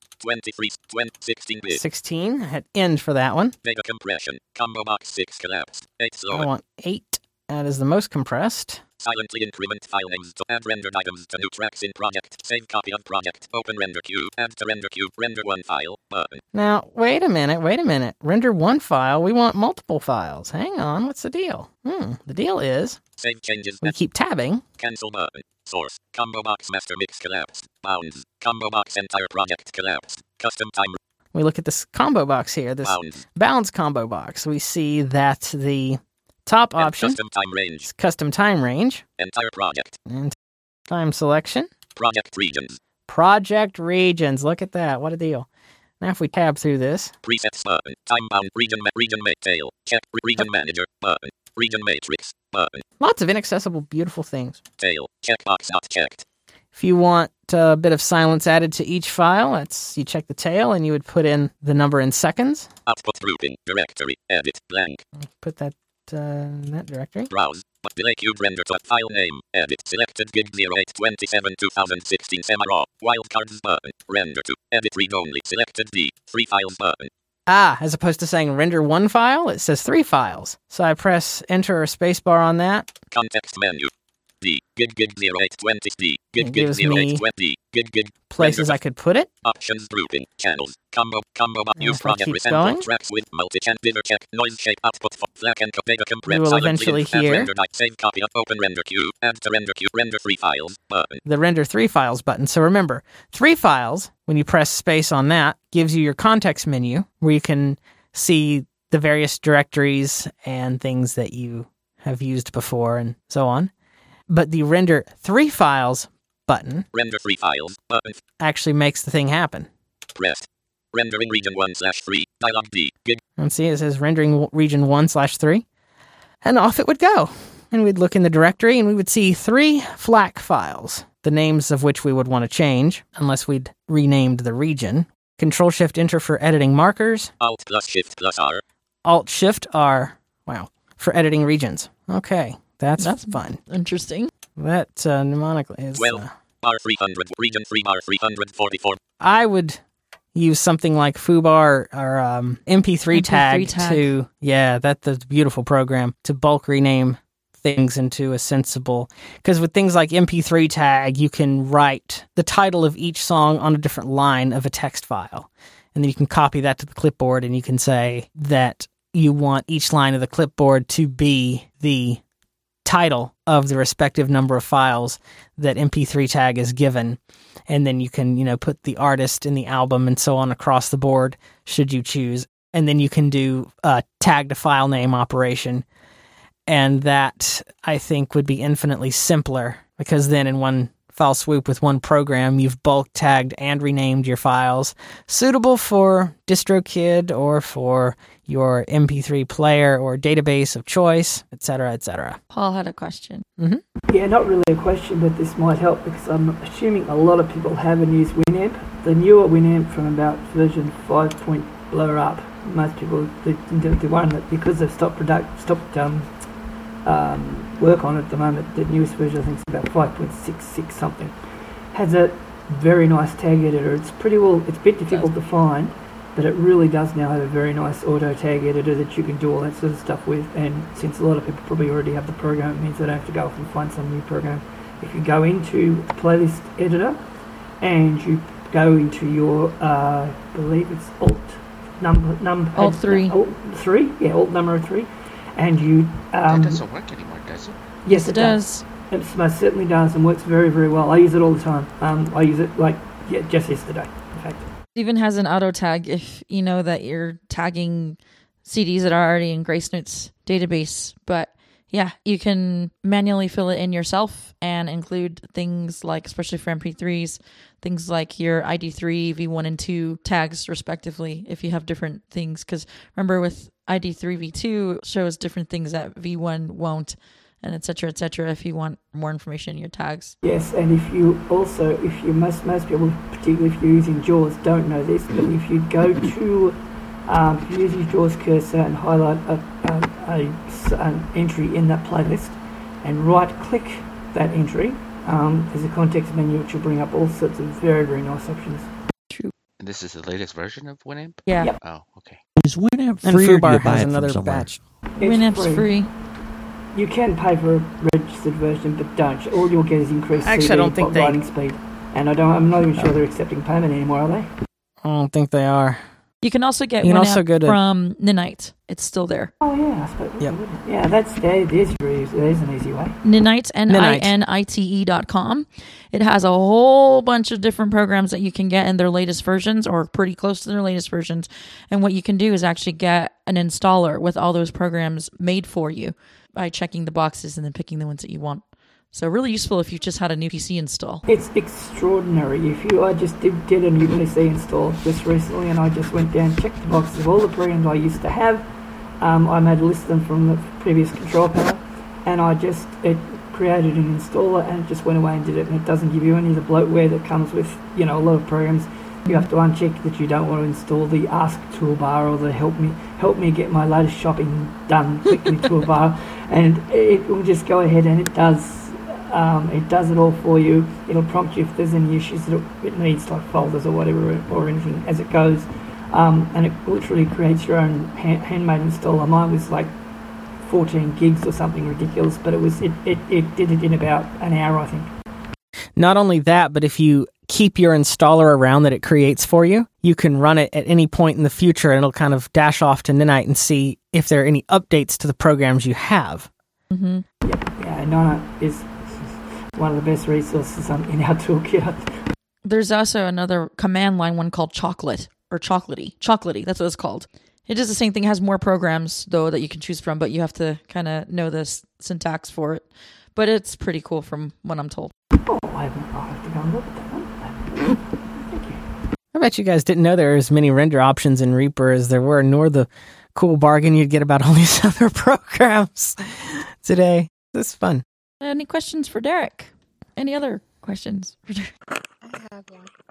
23, 16-bit. 16. Hit end for that one. Data compression. Combo box 6 collapsed. 8 slow. I want 8. That is the most compressed. Silently increment file names to add rendered items to new tracks in project. Save copy of project. Open render queue. Add to render queue. Render 1 file. Button. Now, wait a minute. Render 1 file. We want multiple files. Hang on. What's the deal? The deal is save changes. We keep tabbing. Cancel button. Source. Combo box master mix collapsed. Bounds. Combo box entire project collapsed. Custom time. We look at this combo box here. This bounds combo box. We see that the top option custom time range. Is custom time range. Entire project. And time selection. Project regions. Project regions. Look at that. What a deal. Now if we tab through this. Presets button. Time bound. Region tail. Check. Region manager. Button. Region matrix. Button. Lots of inaccessible, beautiful things. Tail. Checkbox not checked. If you want a bit of silence added to each file, you check the tail and you would put in the number in seconds. Output grouping. Directory. Edit. Blank. Put that in that directory. Browse. Delay cube render to file name. Edit. Selected gig 0827 2016 semi-raw. Wildcards button. Render to. Edit read only. Selected D. 3 files button. As opposed to saying render 1 file, it says 3 files. So I press enter or spacebar on that. Context menu. D. Gig 0820 D. Gig 0820 Gig. Places I could put it. Options grouping. Channels. Combo. Use project resample tracks with multi-channel diver check. Noise shape output for FLAC and data compress. We will eventually hear. Save copy of open render queue. Add to render queue. Render 3 files button. The render 3 files button. So remember, 3 files, when you press space on that, gives you your context menu where you can see the various directories and things that you have used before and so on. But the render 3 files button render 3 files button actually makes the thing happen. Pressed. Rendering region 1/3. Dialog D. Gig. And see, it says rendering region 1/3. And off it would go. And we'd look in the directory and we would see 3 FLAC files, the names of which we would want to change, unless we'd renamed the region. Control-Shift-Enter for editing markers. Alt+Shift+R. Alt-Shift-R. Wow. For editing regions. Okay. That's fun. Interesting. That mnemonically is... bar 300, region 3 bar 344. I would use something like foobar or MP3 tag to... Yeah, that's a beautiful program to bulk rename things into a sensible... Because with things like MP3 tag, you can write the title of each song on a different line of a text file. And then you can copy that to the clipboard and you can say that you want each line of the clipboard to be the title of the respective number of files that MP3 tag is given. And then you can, put the artist and the album and so on across the board, should you choose. And then you can do a tag to file name operation. And that, I think, would be infinitely simpler, because then in one file swoop with one program, you've bulk tagged and renamed your files, suitable for DistroKid or for your MP3 player or database of choice, etc., etc. Paul had a question. Mm-hmm. Yeah, not really a question, but this might help, because I'm assuming a lot of people haven't used Winamp. The newer Winamp from about version 5 point blow up. Most people, the one that, because they've stopped work on it at the moment, the newest version, I think, is about 5.66 something, has a very nice tag editor. It's pretty well, it's a bit difficult to find, but it really does now have a very nice auto tag editor that you can do all that sort of stuff with. And since a lot of people probably already have the program, it means they don't have to go off and find some new program. If you go into the playlist editor and you go into your, I believe it's Alt 3. Alt 3, yeah, Alt number 3, and you. That doesn't work anymore, does it? Yes, it does. It most certainly does, and works very, very well. I use it all the time. I use it just yesterday, in fact. It even has an auto tag if you know that you're tagging CDs that are already in Grace Notes database. But yeah, you can manually fill it in yourself and include things like, especially for MP3s, things like your ID3, V1, and 2 tags respectively if you have different things. Because remember with ID3, V2 shows different things that V1 won't, and et cetera, if you want more information in your tags. Yes, and if you most people, particularly if you're using JAWS, don't know this, but if you go to, if you use your JAWS cursor and highlight an entry in that playlist and right-click that entry, there's a context menu which will bring up all sorts of very, very nice options. True. And this is the latest version of Winamp? Yeah. Yep. Oh, okay. Is Winamp And free or do you Fubar buy has it from another somewhere? batch. Winamp's free. You can pay for a registered version, but don't. All you'll get is increased Actually, CD I don't think they- writing speed. And I'm not even sure they're accepting payment anymore, are they? I don't think they are. You can also get You can Winamp also go to- from Nanite. It's still there. Oh yeah, I suppose. Yep. Yeah, there's an easy way. Nanite, Nanite. NINITE.com. It has a whole bunch of different programs that you can get in their latest versions or pretty close to their latest versions. And what you can do is actually get an installer with all those programs made for you by checking the boxes and then picking the ones that you want. So really useful if you just had a new PC install. It's extraordinary. I just did a new PC install just recently, and I just went down, checked the boxes of all the programs I used to have. I made a list of them from the previous control panel, and it created an installer, and it just went away and did it. And it doesn't give you any of the bloatware that comes with, a lot of programs. You have to uncheck that you don't want to install the Ask toolbar or the Help me get my latest shopping done quickly toolbar, and it will just go ahead and it does. It does it all for you. It'll prompt you if there's any issues that it needs, like folders or whatever, or anything as it goes. And it literally creates your own handmade installer. Mine was like 14 gigs or something ridiculous, but it did it in about an hour, I think. Not only that, but if you keep your installer around that it creates for you, you can run it at any point in the future, and it'll kind of dash off to Nanite and see if there are any updates to the programs you have. Mm-hmm. Yep. Yeah, Nana is one of the best resources in our toolkit. There's also another command line one called Chocolate, or Chocolatey. Chocolatey, that's what it's called. It is the same thing. It has more programs, though, that you can choose from, but you have to kind of know the syntax for it. But it's pretty cool from what I'm told. Oh, I'll have to go and look at that one. Thank you. I bet you guys didn't know there were as many render options in Reaper as there were, nor the cool bargain you'd get about all these other programs today. This is fun. Any questions for Derek? Any other questions for Derek? I have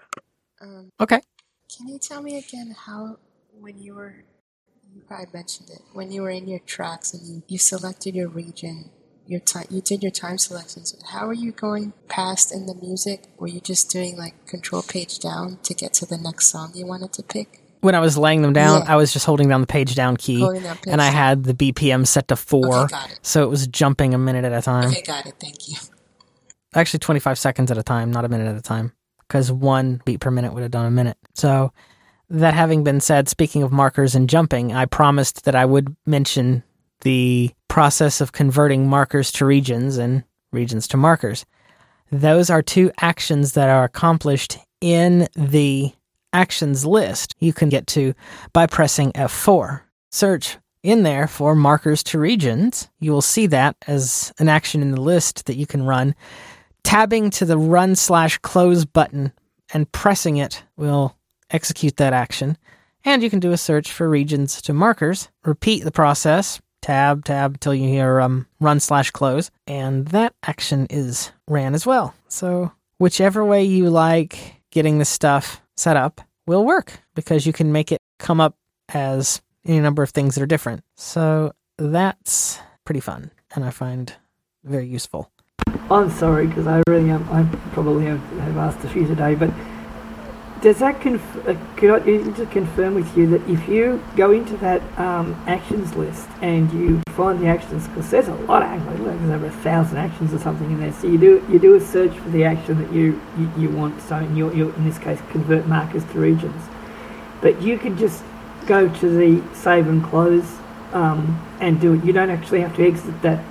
one. Okay. Can you tell me again how, when you probably mentioned it, when you were in your tracks and you selected your region, you did your time selections, how are you going past in the music? Were you just doing like control page down to get to the next song you wanted to pick? When I was laying them down, Yeah. I was just holding down the page down key, and I had the BPM set to 4, Okay, got it. so it was jumping a minute at a time. Okay, got it. Thank you. Actually, 25 seconds at a time, not a minute at a time, because 1 beat per minute would have done a minute. So, that having been said, speaking of markers and jumping, I promised that I would mention the process of converting markers to regions and regions to markers. Those are 2 actions that are accomplished in the actions list you can get to by pressing F4. Search in there for markers to regions. You will see that as an action in the list that you can run. Tabbing to the run/close button and pressing it will execute that action. And you can do a search for regions to markers. Repeat the process. Tab till you hear run/close. And that action is ran as well. So whichever way you like getting this stuff set up will work, because you can make it come up as any number of things that are different. So that's pretty fun, and I find very useful. I'm sorry, because I really am. I probably have asked a few today, but Does that could I just confirm with you that if you go into that actions list and you find the actions, because there's a lot of actions, there's over 1,000 actions or something in there. So you do a search for the action that you want. So in this case, convert markers to regions. But you can just go to the save and close and do it. You don't actually have to exit that.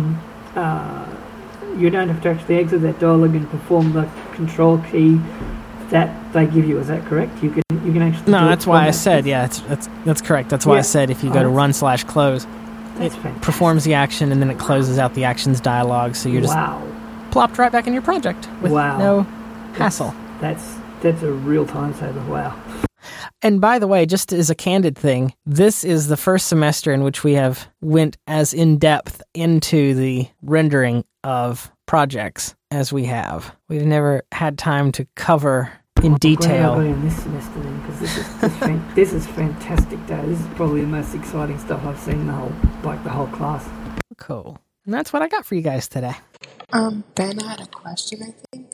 You don't have to actually exit that dialogue and perform the control key that they give you. Is that correct? You can actually. No, that's why I said that's correct. That's why I said if you go to run/close, it performs the action and then it closes out the actions dialogue. So you're just plopped right back in your project with no hassle. That's a real time saver. Wow. And by the way, just as a candid thing, this is the first semester in which we have went as in-depth into the rendering of projects as we have. We've never had time to cover in detail. In this semester then, because this is fantastic, Dad. This is probably the most exciting stuff I've seen the whole class. Cool. And that's what I got for you guys today. Ben had a question, I think.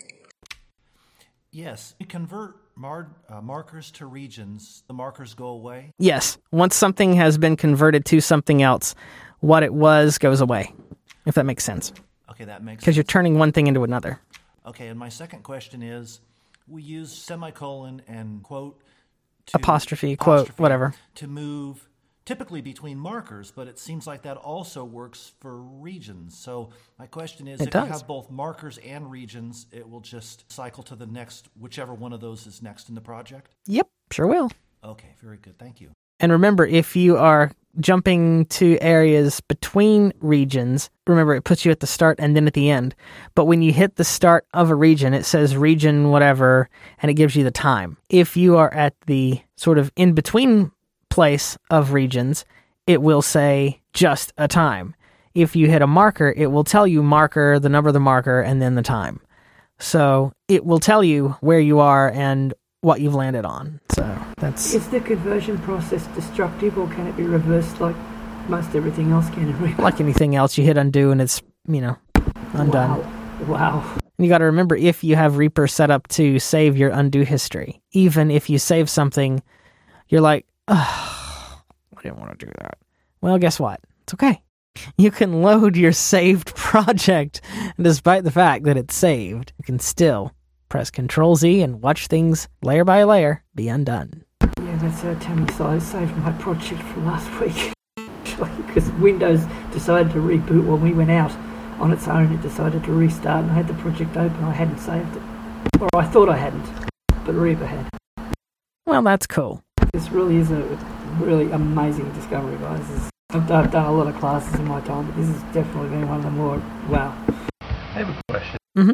Yes, you convert markers to regions, the markers go away? Yes. Once something has been converted to something else, what it was goes away, if that makes sense. Okay, that makes sense. Because you're turning one thing into another. Okay, and my second question is, we use semicolon and quote, apostrophe, quote, whatever, to move typically between markers, but it seems like that also works for regions. So my question is, if you have both markers and regions, it will just cycle to the next, whichever one of those is next in the project? Yep, sure will. Okay, very good. Thank you. And remember, if you are jumping to areas between regions, remember it puts you at the start and then at the end. But when you hit the start of a region, it says region whatever, and it gives you the time. If you are at the sort of in-between place of regions, it will say just a time. If you hit a marker, it will tell you marker, the number of the marker, and then the time. So it will tell you where you are and what you've landed on. So that's... Is the conversion process destructive, or can it be reversed like most everything else can in Reaper? Like anything else, you hit undo and it's, undone. Wow. And you got to remember, if you have Reaper set up to save your undo history, even if you save something, you're like, oh, I didn't want to do that. Well, guess what? It's okay. You can load your saved project, and despite the fact that it's saved, you can still press Control-Z and watch things layer by layer be undone. Yeah, that's how Tammy saved my project from last week. Because Windows decided to reboot when we went out on its own. It decided to restart, and I had the project open. I hadn't saved it. Or I thought I hadn't, but Reaper had. Well, that's cool. This really is a really amazing discovery, guys. I've done a lot of classes in my time, but this has definitely been one of the more, wow. I have a question. Mm-hmm.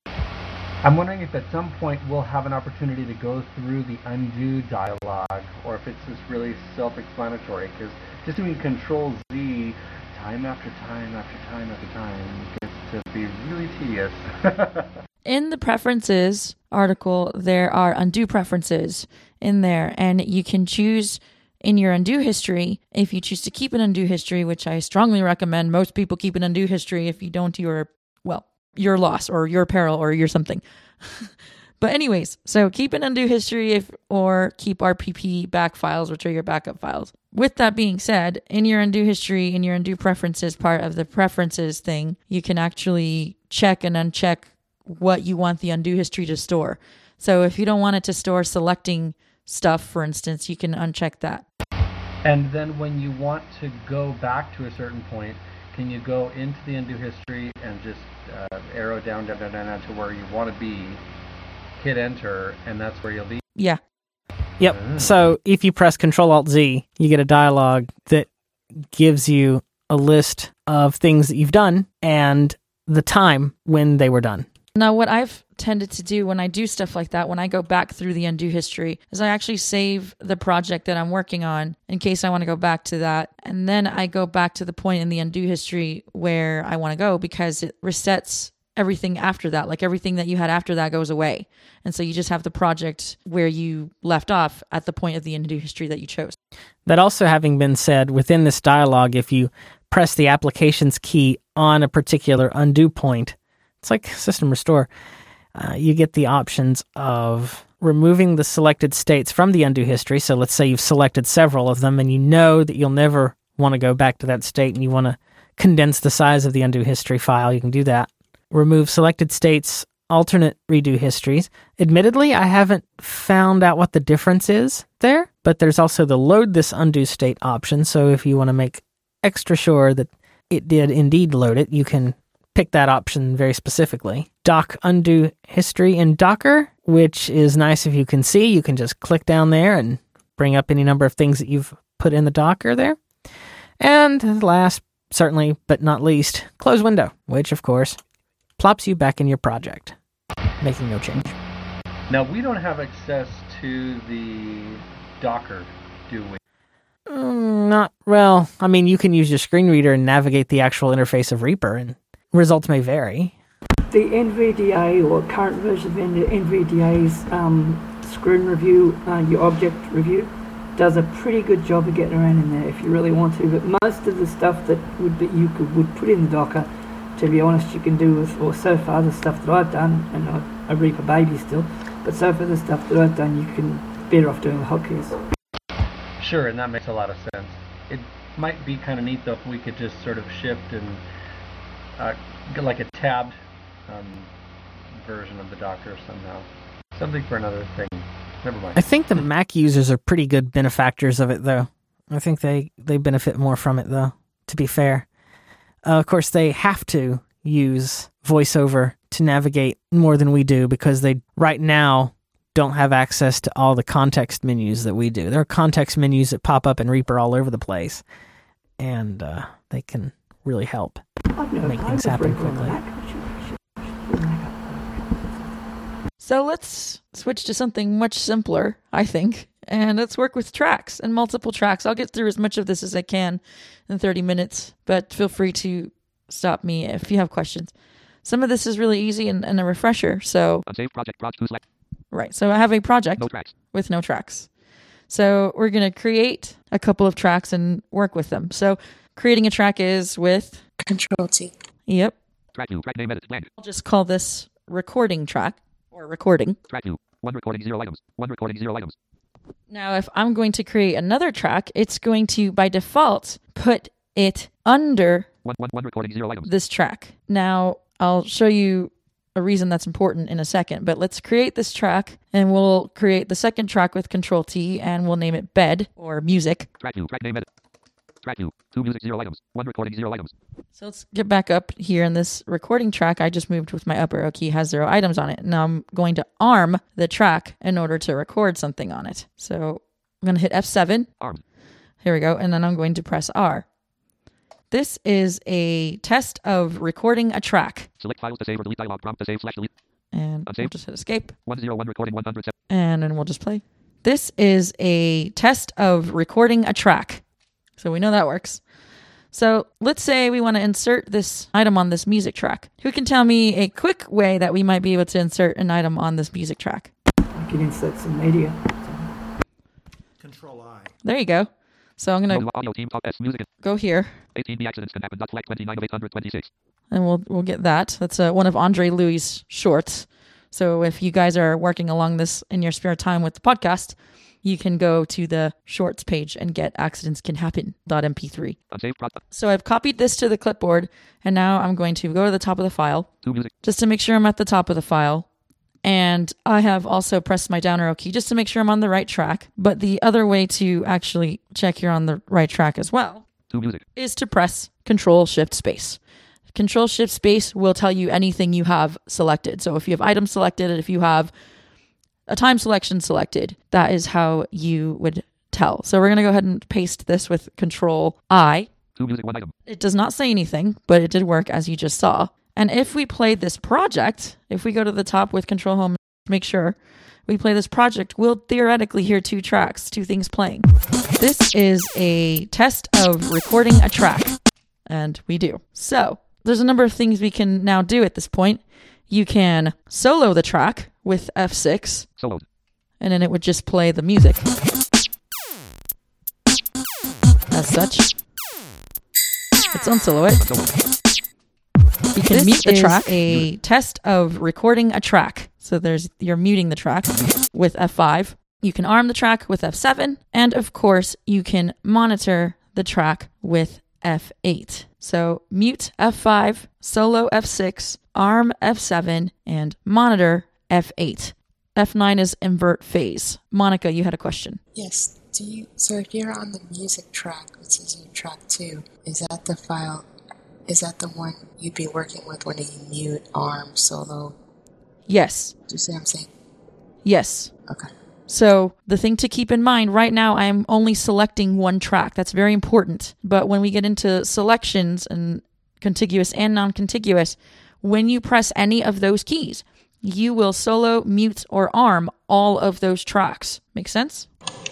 I'm wondering if at some point we'll have an opportunity to go through the undo dialogue, or if it's just really self-explanatory, because just doing Control-Z time after time after time after time gets to be really tedious. In the preferences article, there are undo preferences in there, and you can choose in your undo history, if you choose to keep an undo history, which I strongly recommend. Most people keep an undo history. If you don't, you're your loss or your peril or your something. But anyways, so keep an undo history or keep RPP back files, which are your backup files. With that being said, in your undo history, in your undo preferences part of the preferences thing, you can actually check and uncheck what you want the undo history to store. So if you don't want it to store selecting stuff, for instance, you can uncheck that. And then when you want to go back to a certain point, can you go into the undo history and just arrow down to where you want to be, hit enter, and that's where you'll be? Yeah. Yep. So if you press Control-Alt-Z, you get a dialog that gives you a list of things that you've done and the time when they were done. Now, what I've tended to do when I do stuff like that, when I go back through the undo history, is I actually save the project that I'm working on in case I want to go back to that. And then I go back to the point in the undo history where I want to go, because it resets everything after that. Like everything that you had after that goes away. And so you just have the project where you left off at the point of the undo history that you chose. That also having been said, within this dialog, if you press the applications key on a particular undo point, it's like system restore. You get the options of removing the selected states from the undo history. So let's say you've selected several of them and you know that you'll never want to go back to that state and you want to condense the size of the undo history file. You can do that. Remove selected states, alternate redo histories. Admittedly, I haven't found out what the difference is there, but there's also the load this undo state option. So if you want to make extra sure that it did indeed load it, you can pick that option very specifically. Doc undo history in Docker, which is nice if you can see. You can just click down there and bring up any number of things that you've put in the Docker there. And last, certainly, but not least, close window, which of course plops you back in your project, making no change. Now, we don't have access to the Docker, do we? Not, well, I mean, you can use your screen reader and navigate the actual interface of Reaper, and results may vary. The NVDA or current version of NVDA's screen review, your object review, does a pretty good job of getting around in there if you really want to. But most of the stuff that you would put in the Docker, to be honest, you can do with, or so far the stuff that I've done, and I Reaper baby still, but so far the stuff that I've done, you can better off doing the hotkeys. Sure, and that makes a lot of sense. It might be kind of neat though if we could just sort of shift and get like a tabbed version of the Docker somehow. Something for another thing. Never mind. I think the Mac users are pretty good benefactors of it, though. I think they benefit more from it, though, to be fair. Of course, they have to use VoiceOver to navigate more than we do because they, right now, don't have access to all the context menus that we do. There are context menus that pop up in Reaper all over the place, and they can really help make things happen quickly. So let's switch to something much simpler, I think, and let's work with tracks and multiple tracks. I'll get through as much of this as I can in 30 minutes, but feel free to stop me if you have questions. Some of this is really easy and a refresher. So, right. So I have a project with no tracks. So we're going to create a couple of tracks and work with them. So creating a track is with Control-T. Yep. Track 2, track name edit, blank. I'll just call this recording track. Or recording. Track 2. 1 recording, 0 items. 1 recording, 0 items. Now, if I'm going to create another track, it's going to, by default, put it under 1 recording, 0 items. This track. Now, I'll show you a reason that's important in a second, but let's create this track, and we'll create the second track with Control-T, and we'll name it Bed, or Music. Track 2, track name edit. Track 2, 2 music, 0 items. 1 recording, 0 items. So let's get back up here in this recording track. I just moved with my up arrow key, has 0 items on it. Now I'm going to arm the track in order to record something on it. So I'm going to hit F7. Arm. Here we go. And then I'm going to press R. This is a test of recording a track. Select files to save or delete dialog prompt to save / delete. And we'll just hit escape. 101 recording 107. And then we'll just play. This is a test of recording a track. So we know that works. So let's say we want to insert this item on this music track. Who can tell me a quick way that we might be able to insert an item on this music track? I can insert some media. Control-I. There you go. So I'm going to go here. 18 accidents can happen. 29 of 826. And we'll get that. That's one of Andre Louis' shorts. So if you guys are working along this in your spare time with the podcast, you can go to the shorts page and get accidentscanhappen.mp3. So I've copied this to the clipboard, and now I'm going to go to the top of the file, just to make sure I'm at the top of the file. And I have also pressed my down arrow key just to make sure I'm on the right track. But the other way to actually check you're on the right track as well is to press Control-Shift-Space. Control-Shift-Space will tell you anything you have selected. So if you have items selected, and if you have a time selection selected, that is how you would tell. So we're going to go ahead and paste this with Control-I. It does not say anything, but it did work as you just saw. And if we play this project, if we go to the top with Control-Home, make sure we play this project, we'll theoretically hear 2 tracks, 2 things playing. This is a test of recording a track. And we do. So there's a number of things we can now do at this point. You can solo the track with F6. Soloed. And then it would just play the music. As such. Let's unsolo it. You can mute the track. A test of recording a track. So you're muting the track with F5. You can arm the track with F7. And of course, you can monitor the track with F8. So mute F5, solo F6, arm F7, and monitor F8. F9 is invert phase. Monica, you had a question. Yes. So if you're on the music track, which is your track 2, is that the file? Is that the one you'd be working with when you mute, arm, solo? Yes. Do you see what I'm saying? Yes. Okay. So the thing to keep in mind, right now I'm only selecting one track. That's very important. But when we get into selections and contiguous and non-contiguous, when you press any of those keys, you will solo, mute, or arm all of those tracks. Make sense?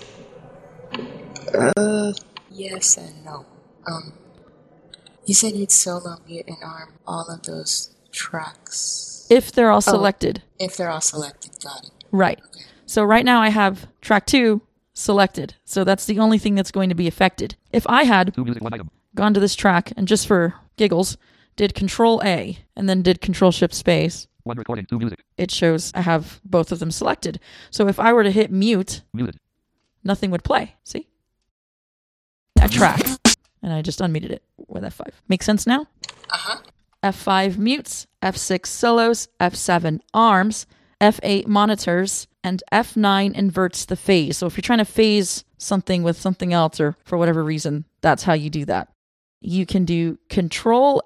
Yes and no. You said you'd solo, mute, and arm all of those tracks. If they're all selected. If they're all selected, got it. Right. Okay. So right now I have track 2 selected. So that's the only thing that's going to be affected. If I had gone to this track and just for giggles, did Control A and then did Control Shift Space, One recording, 2 music. It shows I have both of them selected. So if I were to hit mute, Muted. Nothing would play. See? That track. And I just unmuted it with F5. Make sense now? Uh-huh. F5 mutes, F6 solos, F7 arms, F8 monitors, and F9 inverts the phase. So if you're trying to phase something with something else or for whatever reason, that's how you do that. You can do Control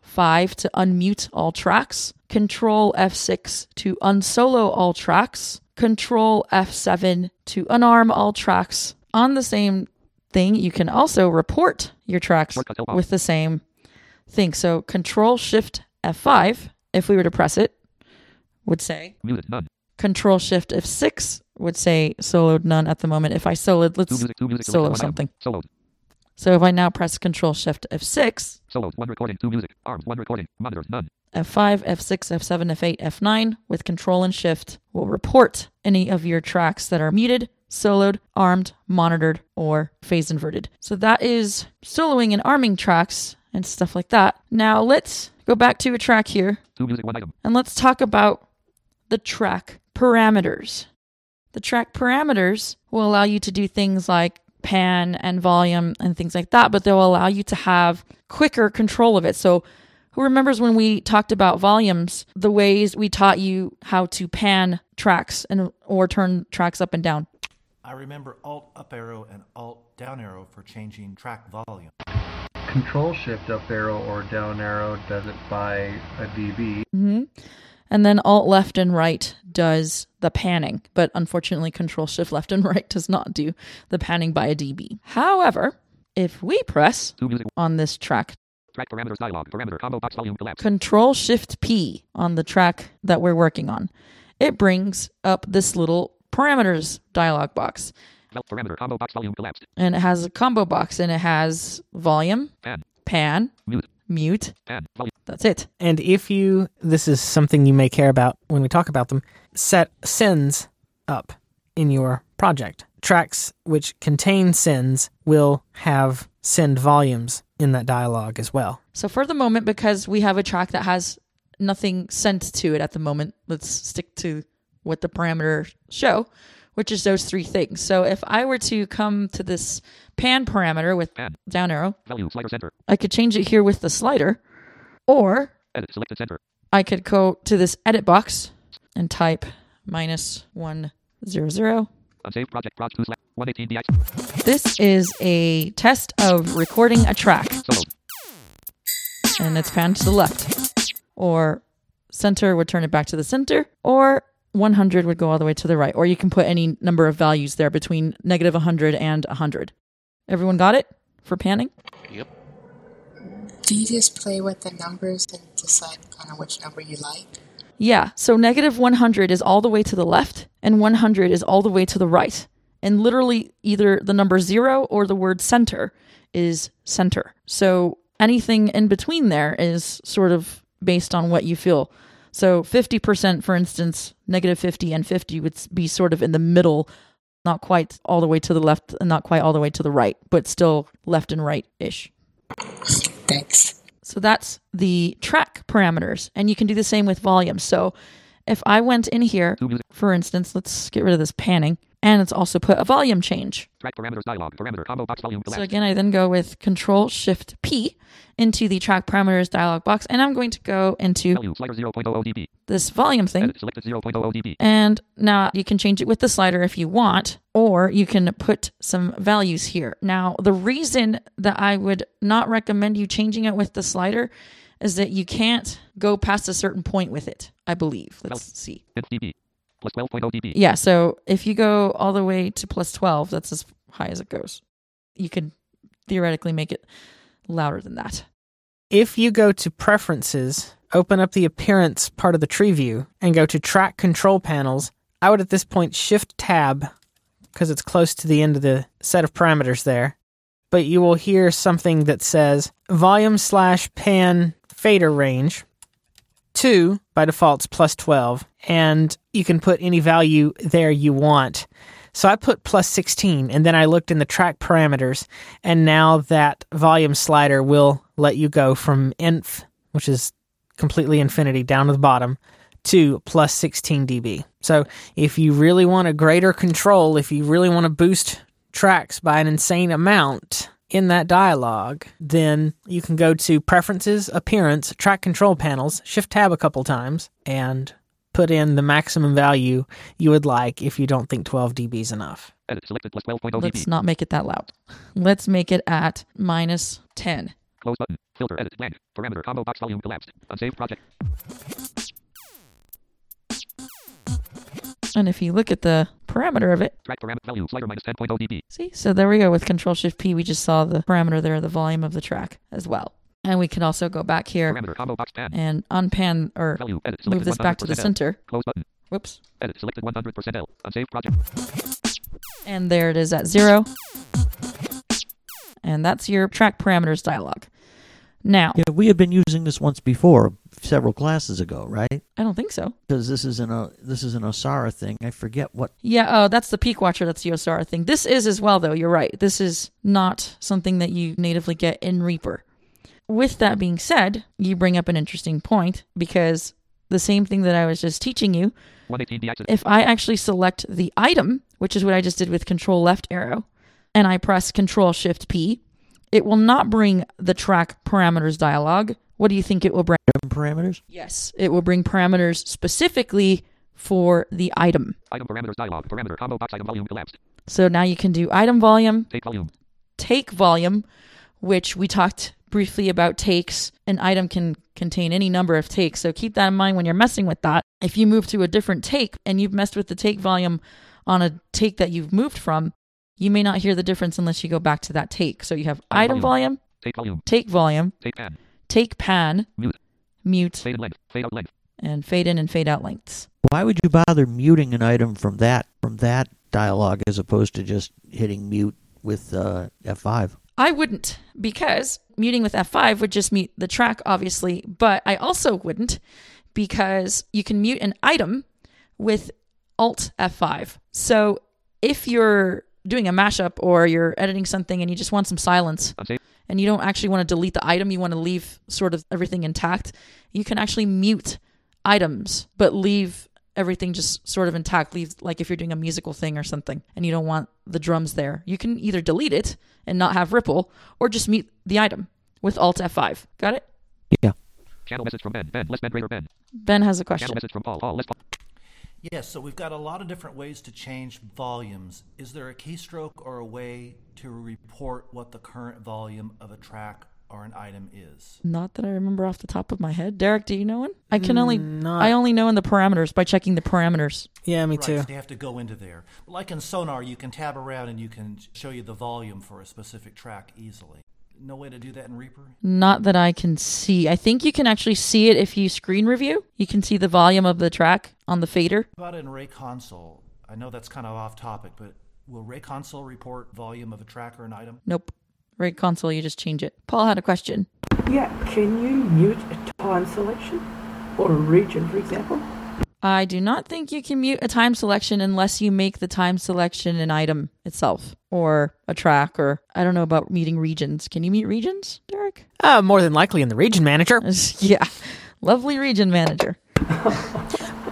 F5 to unmute all tracks, Control F6 to unsolo all tracks, Control F7 to unarm all tracks. On the same thing, you can also report your tracks with the same thing. So Control Shift F5, if we were to press it, would say Muted, none. Control Shift F6 would say soloed none at the moment. If I soloed, let's Two music, solo one something. Item. Soloed. So if I now press Control Shift F6, Soloed, 1 recording, 2 music, arms, 1 recording, monitors, none. F5, F6, F7, F8, F9 with Control and Shift will report any of your tracks that are muted, soloed, armed, monitored, or phase inverted. So that is soloing and arming tracks and stuff like that. Now let's go back to a track here. 2 music, 1 item. And let's talk about the track parameters. The track parameters will allow you to do things like pan and volume and things like that, but they'll allow you to have quicker control of it. So who remembers when we talked about volumes, the ways we taught you how to pan tracks and or turn tracks up and down? I remember Alt up arrow and Alt down arrow for changing track volume. Control Shift up arrow or down arrow does it by a dB. Mm-hmm. And then Alt left and right does the panning, but unfortunately Control Shift left and right does not do the panning by a dB. However, if we press on this track, track parameters dialog, parameter combo box volume collapse. Control Shift P on the track that we're working on, it brings up this little parameters dialog box. Parameter combo box volume collapsed. And it has a combo box and it has volume, pan, mute, volume. That's it. And if you, this is something you may care about when we talk about them, set sends up in your project. Tracks which contain sends will have send volumes in that dialog as well. So for the moment, because we have a track that has nothing sent to it at the moment, let's stick to what the parameters show, which is those three things. So if I were to come to this pan parameter with down arrow, value, slider center. I could change it here with the slider, or edit, selected center. I could go to this edit box and type -100. Unsaved project proj 2/118 dx. This is a test of recording a track. Soloed. And it's panned to the left. Or center would turn it back to the center, or 100 would go all the way to the right. Or you can put any number of values there between -100 and 100. Everyone got it for panning? Yep. Do you just play with the numbers and decide kind of which number you like? Yeah, so -100 is all the way to the left, and 100 is all the way to the right. And literally either the number 0 or the word center is center. So anything in between there is sort of based on what you feel. So 50%, for instance, -50 and 50 would be sort of in the middle, not quite all the way to the left and not quite all the way to the right, but still left and right-ish. Thanks. So that's the track parameters. And you can do the same with volume. So if I went in here, for instance, let's get rid of this panning, and it's also put a volume change. Track parameters dialog. Parameter combo box volume So collapsed. again, I then go with Control-Shift-P into the track parameters dialog box, and I'm going to go into Value slider 0.00 dB. this volume thing. Edit selected 0.00 dB. And now you can change it with the slider if you want, or you can put some values here. Now, the reason that I would not recommend you changing it with the slider is that you can't go past a certain point with it, I believe. Let's see. dB. Plus 12.0 dB. Yeah, so if you go all the way to plus 12, that's as high as it goes. You could theoretically make it louder than that. If you go to Preferences, open up the Appearance part of the tree view, and go to Track Control Panels, I would at this point Shift-Tab, because it's close to the end of the set of parameters there. But you will hear something that says Volume/Pan Fader Range. 2, by default, is plus 12, and you can put any value there you want. So I put plus 16, and then I looked in the track parameters, and now that volume slider will let you go from nth, which is completely infinity, down to the bottom, to plus 16 dB. So if you really want a greater control, if you really want to boost tracks by an insane amount in that dialog, then you can go to Preferences, Appearance, Track Control Panels, Shift-Tab a couple times, and put in the maximum value you would like if you don't think 12 dB is enough. Edit selected plus 12.0 Let's dB. not make it that loud. Let's make it at minus 10. Close button. Filter edit blank. Parameter combo box volume collapsed. Unsaved project. And if you look at the parameter of it, Track parameter value slider minus 10.0 dB. see? So there we go. With Control-Shift-P, we just saw the parameter there, the volume of the track as well. And we can also go back here Parameter combo box pan. and unpan or Value edit move selected this back to the 100% L. center. Close button. Whoops. Edit selected 100% L. Unsaved project. And there it is at 0. And that's your track parameters dialog. Now, Yeah, we had been using this once before, several classes ago, right? I don't think so. Because this is an Osara thing. I forget what. Yeah, oh, that's the Peak Watcher. That's the Osara thing. This is as well, though. You're right. This is not something that you natively get in Reaper. With that being said, you bring up an interesting point, because the same thing that I was just teaching you, 118 deactivate. if I actually select the item, which is what I just did with Control left arrow, and I press Control Shift P, it will not bring the track parameters dialog. What do you think it will bring? Parameters? Yes, it will bring parameters specifically for the item. Item parameters dialog. Parameter combo box item volume collapsed. So now you can do item volume, Take volume. which we talked briefly about takes. An item can contain any number of takes, so keep that in mind when you're messing with that. If you move to a different take and you've messed with the take volume on a take that you've moved from, you may not hear the difference unless you go back to that take. So you have item volume, Take volume. take volume, Take pan. take pan, mute, Fade in length. Fade out length. and fade in and fade out lengths. Why would you bother muting an item from that dialogue as opposed to just hitting mute with F5? I wouldn't, because muting with F5 would just mute the track, obviously, but I also wouldn't, because you can mute an item with Alt F5. So if you're doing a mashup or you're editing something and you just want some silence, and you don't actually want to delete the item, you want to leave sort of everything intact, you can actually mute items, but leave everything just sort of intact. Leave, like if you're doing a musical thing or something and you don't want the drums there, you can either delete it and not have ripple, or just mute the item with Alt F5. Got it? Yeah. Channel message from Ben. Ben, less Ben, greater Ben. Ben has a question. Channel message from Paul. Paul, less Paul. Yes, so we've got a lot of different ways to change volumes. Is there a keystroke or a way to report what the current volume of a track or an item is? Not that I remember off the top of my head. Derek, do you know one? I only know in the parameters by checking the parameters. Yeah, me too. So you have to go into there. Like in Sonar, you can tab around and you can show you the volume for a specific track easily. No way to do that in Reaper? Not that I can see. I think you can actually see it if you screen review. You can see the volume of the track on the fader. How about in Ray Console? I know that's kind of off topic, but will Ray Console report volume of a track or an item? Nope. Ray Console, you just change it. Paul had a question. Yeah, can you mute a time selection or a region, for example? I do not think you can mute a time selection unless you make the time selection an item itself or a track, or I don't know about muting regions. Can you mute regions, Derek? More than likely in the region manager. Yeah. Lovely region manager.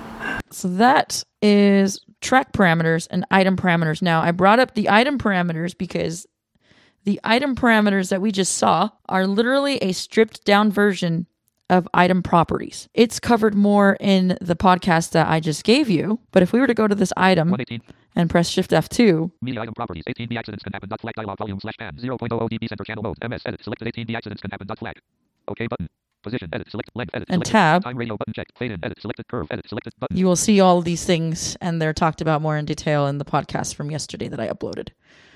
So that is track parameters and item parameters. Now, I brought up the item parameters because the item parameters that we just saw are literally a stripped down version of item properties. It's covered more in the podcast that I just gave you, but if we were to go to this item and press Shift F2, media item properties, 18B accidents can happen, .flag dialog volume /pan, 0.00 dB center channel mode, MS edit, selected 18B accidents can happen, .flag. OK button. Position, edit, select, length, edit, and selected. tab, time radio button check, fade in, edit, selected, curve, edit, selected, button. You will see all of these things, and they're talked about more in detail in the podcast from yesterday that I uploaded.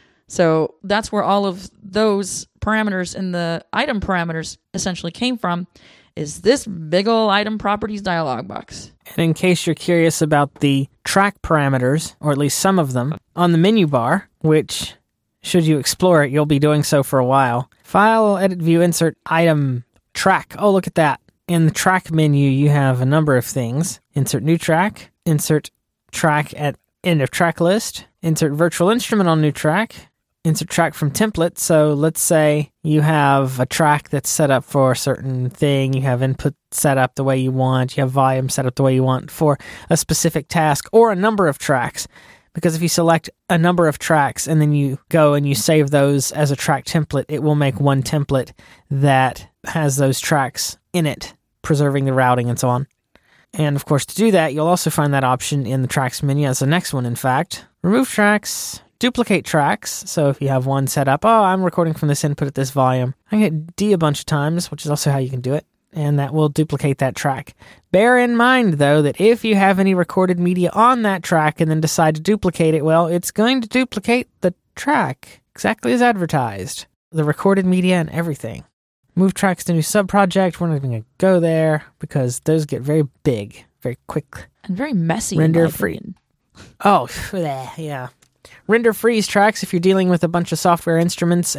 So that's where all of those parameters in the item parameters essentially came from, is this big ol' item properties dialog box. And in case you're curious about the track parameters, or at least some of them, on the menu bar, which, should you explore it, you'll be doing so for a while. File, edit, view, insert, item, track. Oh, look at that. In the track menu, you have a number of things. Insert new track, insert track at end of track list, insert virtual instrument on new track, insert track from template. So let's say you have a track that's set up for a certain thing. You have input set up the way you want. You have volume set up the way you want for a specific task or a number of tracks. Because if you select a number of tracks and then you go and you save those as a track template, it will make one template that has those tracks in it, preserving the routing and so on. And of course, to do that, you'll also find that option in the tracks menu as the next one, in fact. Remove tracks, duplicate tracks. So if you have one set up, I'm recording from this input at this volume, I can hit D a bunch of times, which is also how you can do it. And that will duplicate that track. Bear in mind, though, that if you have any recorded media on that track and then decide to duplicate it, well, it's going to duplicate the track exactly as advertised. The recorded media and everything. Move tracks to new subproject. We're not even going to go there because those get very big, very quick. And very messy. Render free. Oh, yeah. Render freeze tracks if you're dealing with a bunch of software instruments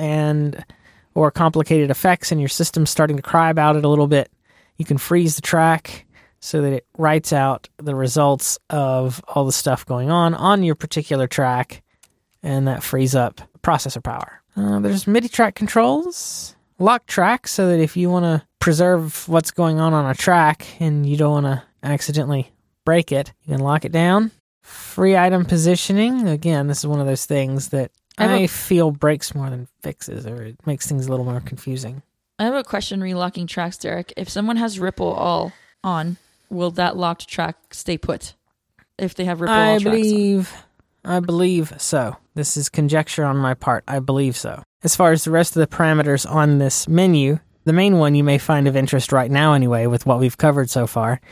or complicated effects and your system's starting to cry about it a little bit. You can freeze the track so that it writes out the results of all the stuff going on your particular track, and that frees up processor power. There's MIDI track controls. Lock track so that if you want to preserve what's going on a track and you don't want to accidentally break it, you can lock it down. Free item positioning. Again, this is one of those things that I feel breaks more than fixes, or it makes things a little more confusing. I have a question relocking tracks, Derek. If someone has Ripple all on, will that locked track stay put? If they have Ripple all tracks on? I believe so. This is conjecture on my part. I believe so. As far as the rest of the parameters on this menu, the main one you may find of interest right now anyway, with what we've covered so far,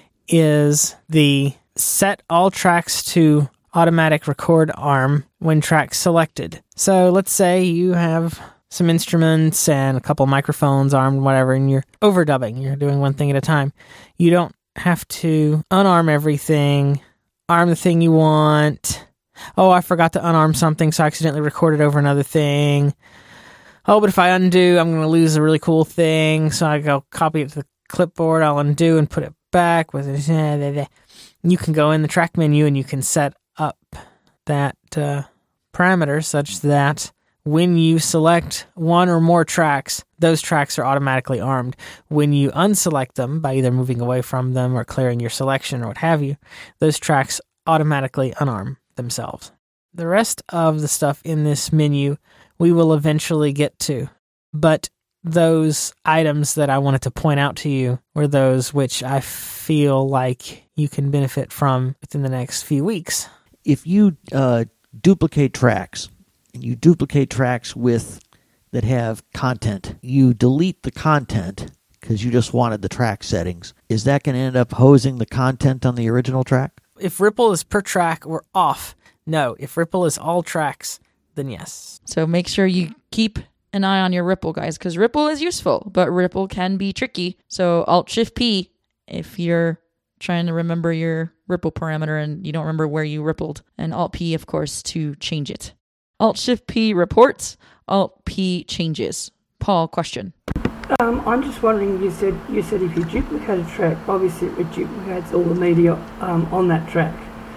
is the set all tracks to automatic record arm when track selected. So let's say you have some instruments and a couple microphones armed, whatever, and you're overdubbing. You're doing one thing at a time. You don't have to unarm everything, arm the thing you want. Oh, I forgot to unarm something, so I accidentally recorded over another thing. Oh, but if I undo, I'm going to lose a really cool thing, so I go copy it to the clipboard, I'll undo and put it back with it. You can go in the track menu and you can set up that parameter such that when you select one or more tracks, those tracks are automatically armed. When you unselect them by either moving away from them or clearing your selection or what have you, those tracks automatically unarm themselves. The rest of the stuff in this menu we will eventually get to, but those items that I wanted to point out to you were those which I feel like you can benefit from within the next few weeks. If you duplicate tracks, and you duplicate tracks that have content, you delete the content because you just wanted the track settings, is that going to end up hosing the content on the original track? If Ripple is per track or off, no. If Ripple is all tracks, then yes. So make sure you keep an eye on your Ripple, guys, because Ripple is useful, but Ripple can be tricky. So Alt-Shift-P if you're trying to remember your Ripple parameter and you don't remember where you rippled, and Alt-P, of course, to change it. Alt-Shift-P reports, Alt-P changes. Paul, question. I'm just wondering, you said if you duplicate a track, obviously it duplicates all the media on that track.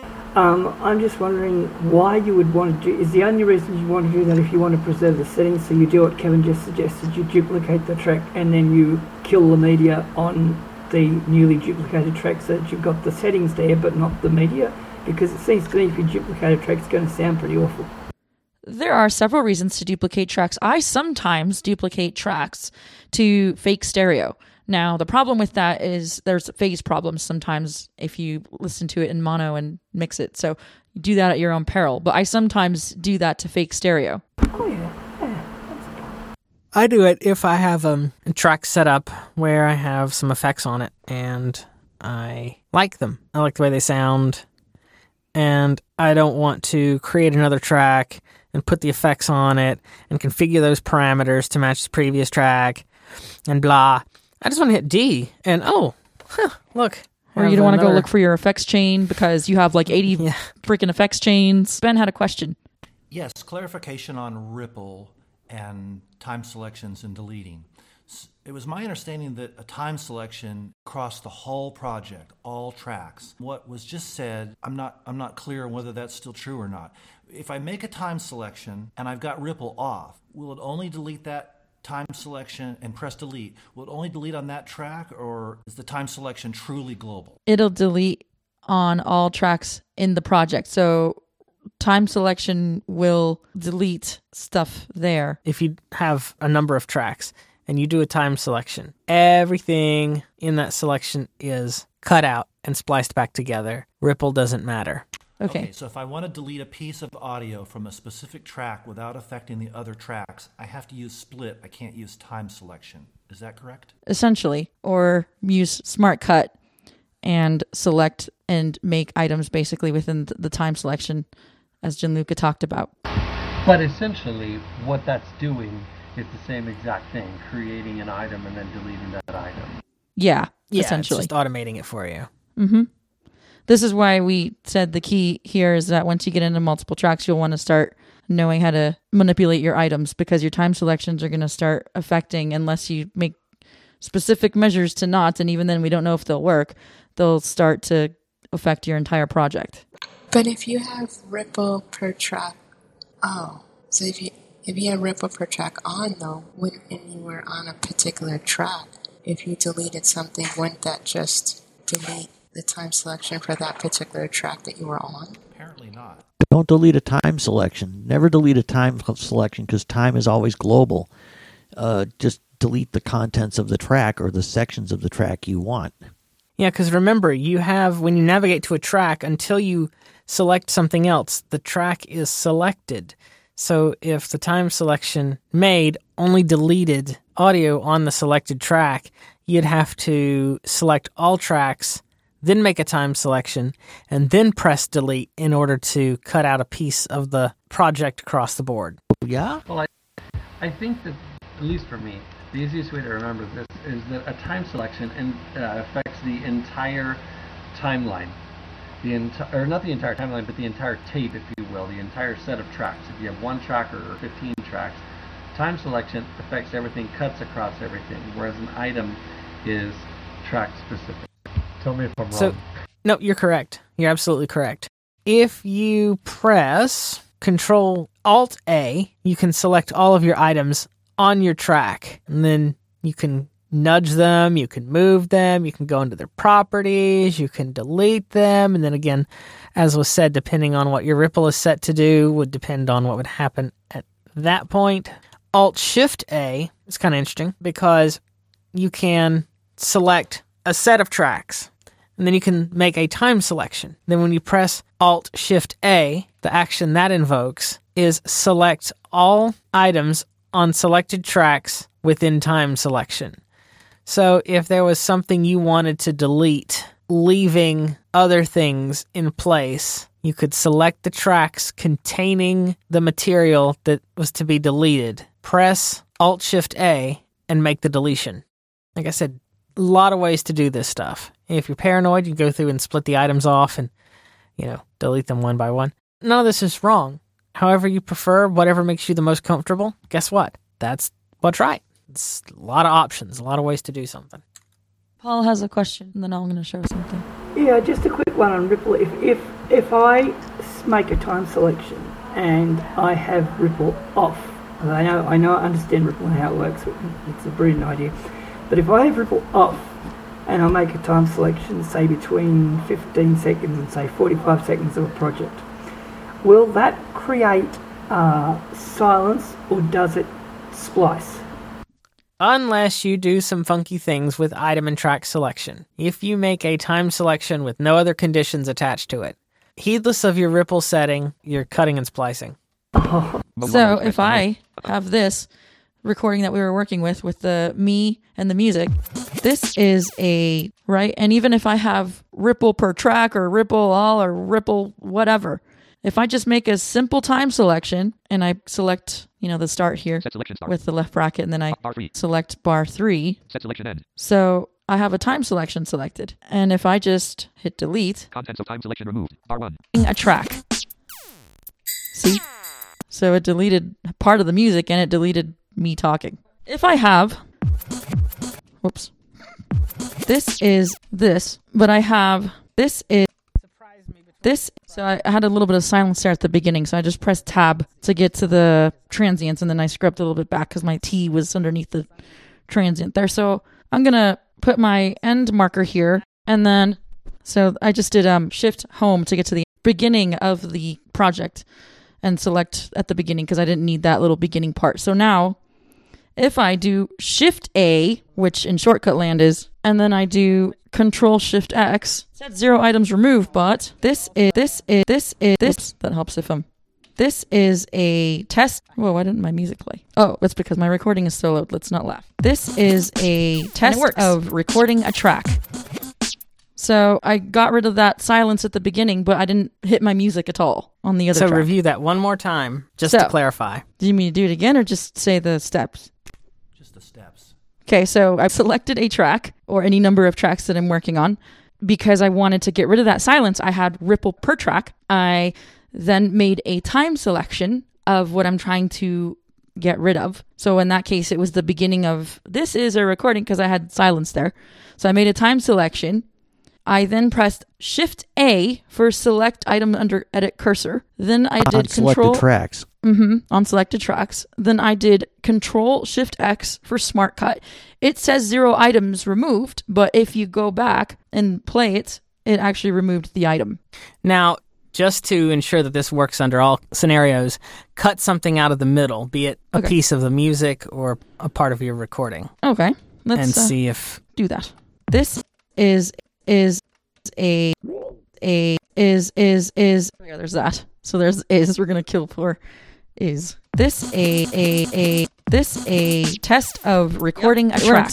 I'm just wondering why you would want to do, is the only reason you want to do that if you want to preserve the settings, so you do what Kevin just suggested, you duplicate the track and then you kill the media on the newly duplicated track so that you've got the settings there but not the media? Because it seems to me if you duplicate a track, it's going to sound pretty awful. There are several reasons to duplicate tracks. I sometimes duplicate tracks to fake stereo. Now, the problem with that is there's phase problems sometimes if you listen to it in mono and mix it. So you do that at your own peril. But I sometimes do that to fake stereo. Oh, yeah. I do it if I have a track set up where I have some effects on it and I like them. I like the way they sound. And I don't want to create another track and put the effects on it and configure those parameters to match the previous track and blah. I just want to hit D and look. Or you don't want to go look for your effects chain because you have like 80 freaking effects chains. Ben had a question. Yes, clarification on ripple and time selections and deleting. It was my understanding that a time selection across the whole project, all tracks. What was just said, I'm not clear on whether that's still true or not. If I make a time selection and I've got ripple off, will it only delete that time selection and press delete? Will it only delete on that track, or is the time selection truly global? It'll delete on all tracks in the project. So time selection will delete stuff there. If you have a number of tracks and you do a time selection, everything in that selection is cut out and spliced back together. Ripple doesn't matter. Okay, so if I want to delete a piece of audio from a specific track without affecting the other tracks, I have to use split. I can't use time selection. Is that correct? Essentially. Or use Smart Cut and select and make items basically within the time selection, as Gianluca talked about. But essentially, what that's doing is the same exact thing, creating an item and then deleting that item. Yeah, essentially. It's just automating it for you. Mm-hmm. This is why we said the key here is that once you get into multiple tracks, you'll want to start knowing how to manipulate your items because your time selections are going to start affecting, unless you make specific measures to not, and even then we don't know if they'll work, they'll start to affect your entire project. But if you have ripple per track, so if you have ripple per track on though, and you were on a particular track, if you deleted something, wouldn't that just delete the time selection for that particular track that you were on? Apparently not. Don't delete a time selection. Never delete a time selection because time is always global. Just delete the contents of the track or the sections of the track you want. Yeah, because remember, you have, when you navigate to a track, until you select something else, the track is selected. So if the time selection made only deleted audio on the selected track, you'd have to select all tracks, then make a time selection, and then press delete in order to cut out a piece of the project across the board. Yeah? Well, I think that, at least for me, the easiest way to remember this is that a time selection affects the entire timeline. Or not the entire timeline, but the entire tape, if you will, the entire set of tracks. If you have one track or 15 tracks, time selection affects everything, cuts across everything, whereas an item is track specific. Tell me if I'm wrong. No, you're correct. You're absolutely correct. If you press Control-Alt-A, you can select all of your items on your track, and then you can nudge them, you can move them, you can go into their properties, you can delete them, and then again, as was said, depending on what your ripple is set to do, would depend on what would happen at that point. Alt-Shift-A is kind of interesting because you can select a set of tracks, and then you can make a time selection. Then when you press Alt-Shift-A, the action that invokes is select all items on selected tracks within time selection. So if there was something you wanted to delete, leaving other things in place, you could select the tracks containing the material that was to be deleted, press Alt-Shift-A, and make the deletion. Like I said, a lot of ways to do this stuff. If you're paranoid, you go through and split the items off and, delete them one by one. None of this is wrong. However you prefer, whatever makes you the most comfortable, guess what? That's what's right. It's a lot of options, a lot of ways to do something. Paul has a question, and then I'm going to show something. Yeah, just a quick one on Ripple. If I make a time selection and I have Ripple off, I understand Ripple and how it works. It's a brilliant idea. But if I have Ripple off and I'll make a time selection, say between 15 seconds and say 45 seconds of a project. Will that create silence, or does it splice? Unless you do some funky things with item and track selection. If you make a time selection with no other conditions attached to it, heedless of your ripple setting, you're cutting and splicing. So if I have this recording that we were working with the me and the music, this is a, right? And even if I have ripple per track or ripple all or ripple whatever, if I just make a simple time selection and I select, the start here with the left bracket, and then I select bar 3. Set selection end. So I have a time selection selected. And if I just hit delete, Contents of time selection removed. Bar 1. a track. See? So it deleted part of the music and it deleted me talking. If I have, whoops, this is this, but I have, this is this. So I had a little bit of silence there at the beginning, so I just pressed tab to get to the transients, and then I scrubbed a little bit back because my T was underneath the transient there. So I'm going to put my end marker here, and then, so I just did shift home to get to the beginning of the project and select at the beginning because I didn't need that little beginning part. So now if I do Shift A, which in shortcut land is, and then I do Control Shift X, that's 0 items removed, but this is, that helps if I'm, this is a test. Whoa, why didn't my music play? Oh, it's because my recording is so low. Let's not laugh. This is a test of recording a track. So I got rid of that silence at the beginning, but I didn't hit my music at all on the other track. So review that one more time, just to clarify. Do you mean to do it again or just say the steps? Just the steps. Okay, so I've selected a track or any number of tracks that I'm working on. Because I wanted to get rid of that silence, I had ripple per track. I then made a time selection of what I'm trying to get rid of. So in that case, it was the beginning of, this is a recording because I had silence there. So I made a time selection. I then pressed Shift A for select item under edit cursor. Then I did Control selected tracks. On selected tracks. Then I did Control Shift X for Smart Cut. It says 0 items removed, but if you go back and play it, it actually removed the item. Now, just to ensure that this works under all scenarios, cut something out of the middle, be it a piece of the music or a part of your recording. Okay. Let's see if do that. This is a there's that. So there's is, we're gonna kill for is. This a test of recording a track.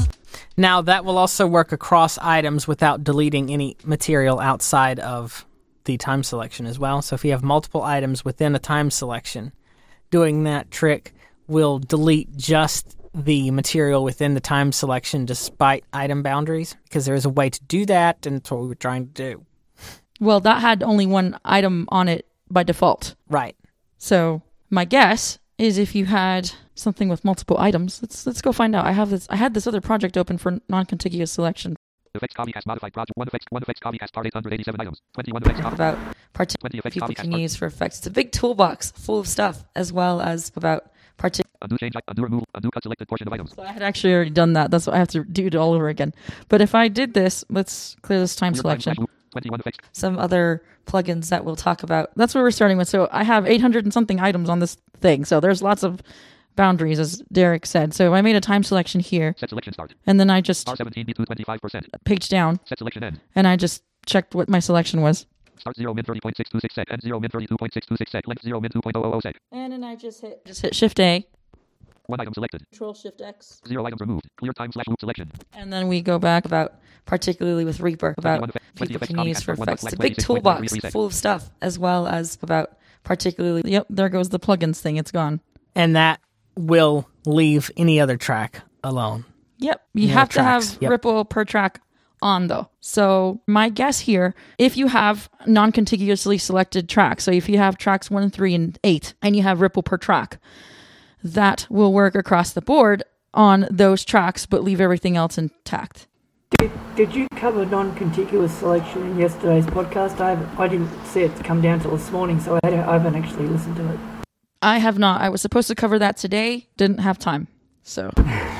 Now that will also work across items without deleting any material outside of the time selection as well. So if you have multiple items within a time selection, doing that trick will delete just the material within the time selection despite item boundaries, because there is a way to do that, and that's what we were trying to do. Well, that had only one item on it by default. Right. So my guess is if you had something with multiple items, let's go find out. I had this other project open for non-contiguous selection. Effects copycast modified project. One effects copycast part 887 items. 21 effects copy. About particular people can use for effects. It's a big toolbox full of stuff, as well as about particular. Undo change, undo remove, undo cut selected portion of items. So I had actually already done that. That's why I have to do it all over again. But if I did this, let's clear this time selection. 21 effects. Some other plugins that we'll talk about. That's what we're starting with. So I have 800 and something items on this thing. So there's lots of boundaries, as Derek said. So I made a time selection here. Set selection start. And then I just R17 to 25%. Page down. Set selection end. And I just checked what my selection was. Start 0 min 30.626 sec. End 0 min 32.626 sec. Length 0 min 2.000 sec. And then I just hit Shift A. One item selected. Control Shift X. 0 items removed. Clear time / loop selection. And then we go back about, particularly with Reaper, about people can use for effects. It's a big toolbox full of stuff, as well as about particularly, yep, there goes the plugins thing. It's gone. And that will leave any other track alone. Yep. You have to have ripple per track on, though. So my guess here, if you have non-contiguously selected tracks, so if you have tracks 1, 3, and 8, and you have ripple per track, that will work across the board on those tracks, but leave everything else intact. Did you cover non-contiguous selection in yesterday's podcast? I didn't see it come down till this morning, so I haven't actually listened to it. I have not. I was supposed to cover that today. Didn't have time. So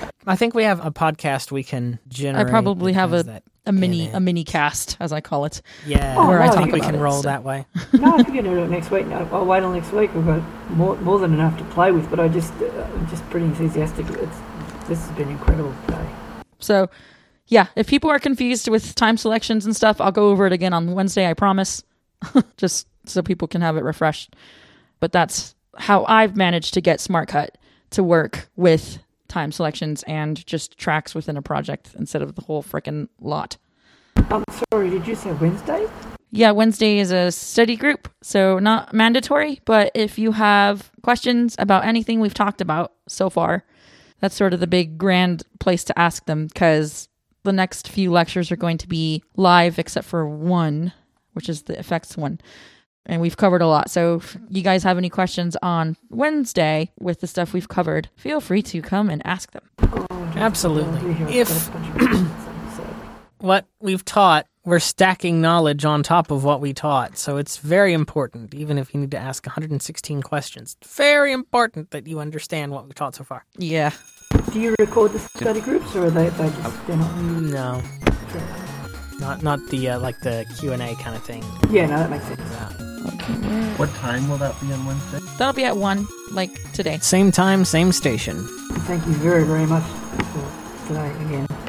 I think we have a podcast we can generate. I probably have that a mini cast, as I call it. Yeah, where I I think talk we about can it, roll so. that way. No, I think you do it next week. No, I'll wait till next week. We've got more than enough to play with, but I'm just pretty enthusiastic. This has been incredible today. So, yeah, if people are confused with time selections and stuff, I'll go over it again on Wednesday, I promise, just so people can have it refreshed. But that's how I've managed to get SmartCut to work with time selections and just tracks within a project instead of the whole frickin' lot. I'm sorry, did you say Wednesday? Yeah, Wednesday is a study group, so not mandatory, but if you have questions about anything we've talked about so far, that's sort of the big grand place to ask them, because the next few lectures are going to be live except for one, which is the effects one. And we've covered a lot. So if you guys have any questions on Wednesday with the stuff we've covered, feel free to come and ask them. Absolutely. If what we've taught, we're stacking knowledge on top of what we taught. So it's very important, even if you need to ask 116 questions. Very important that you understand what we taught so far. Yeah. Do you record the study groups, or are they're not? No. Not the like the Q&A kind of thing. Yeah, no, that makes sense. Okay. What time will that be on Wednesday? That'll be at 1, like today. Same time, same station. Thank you very, very much for today again.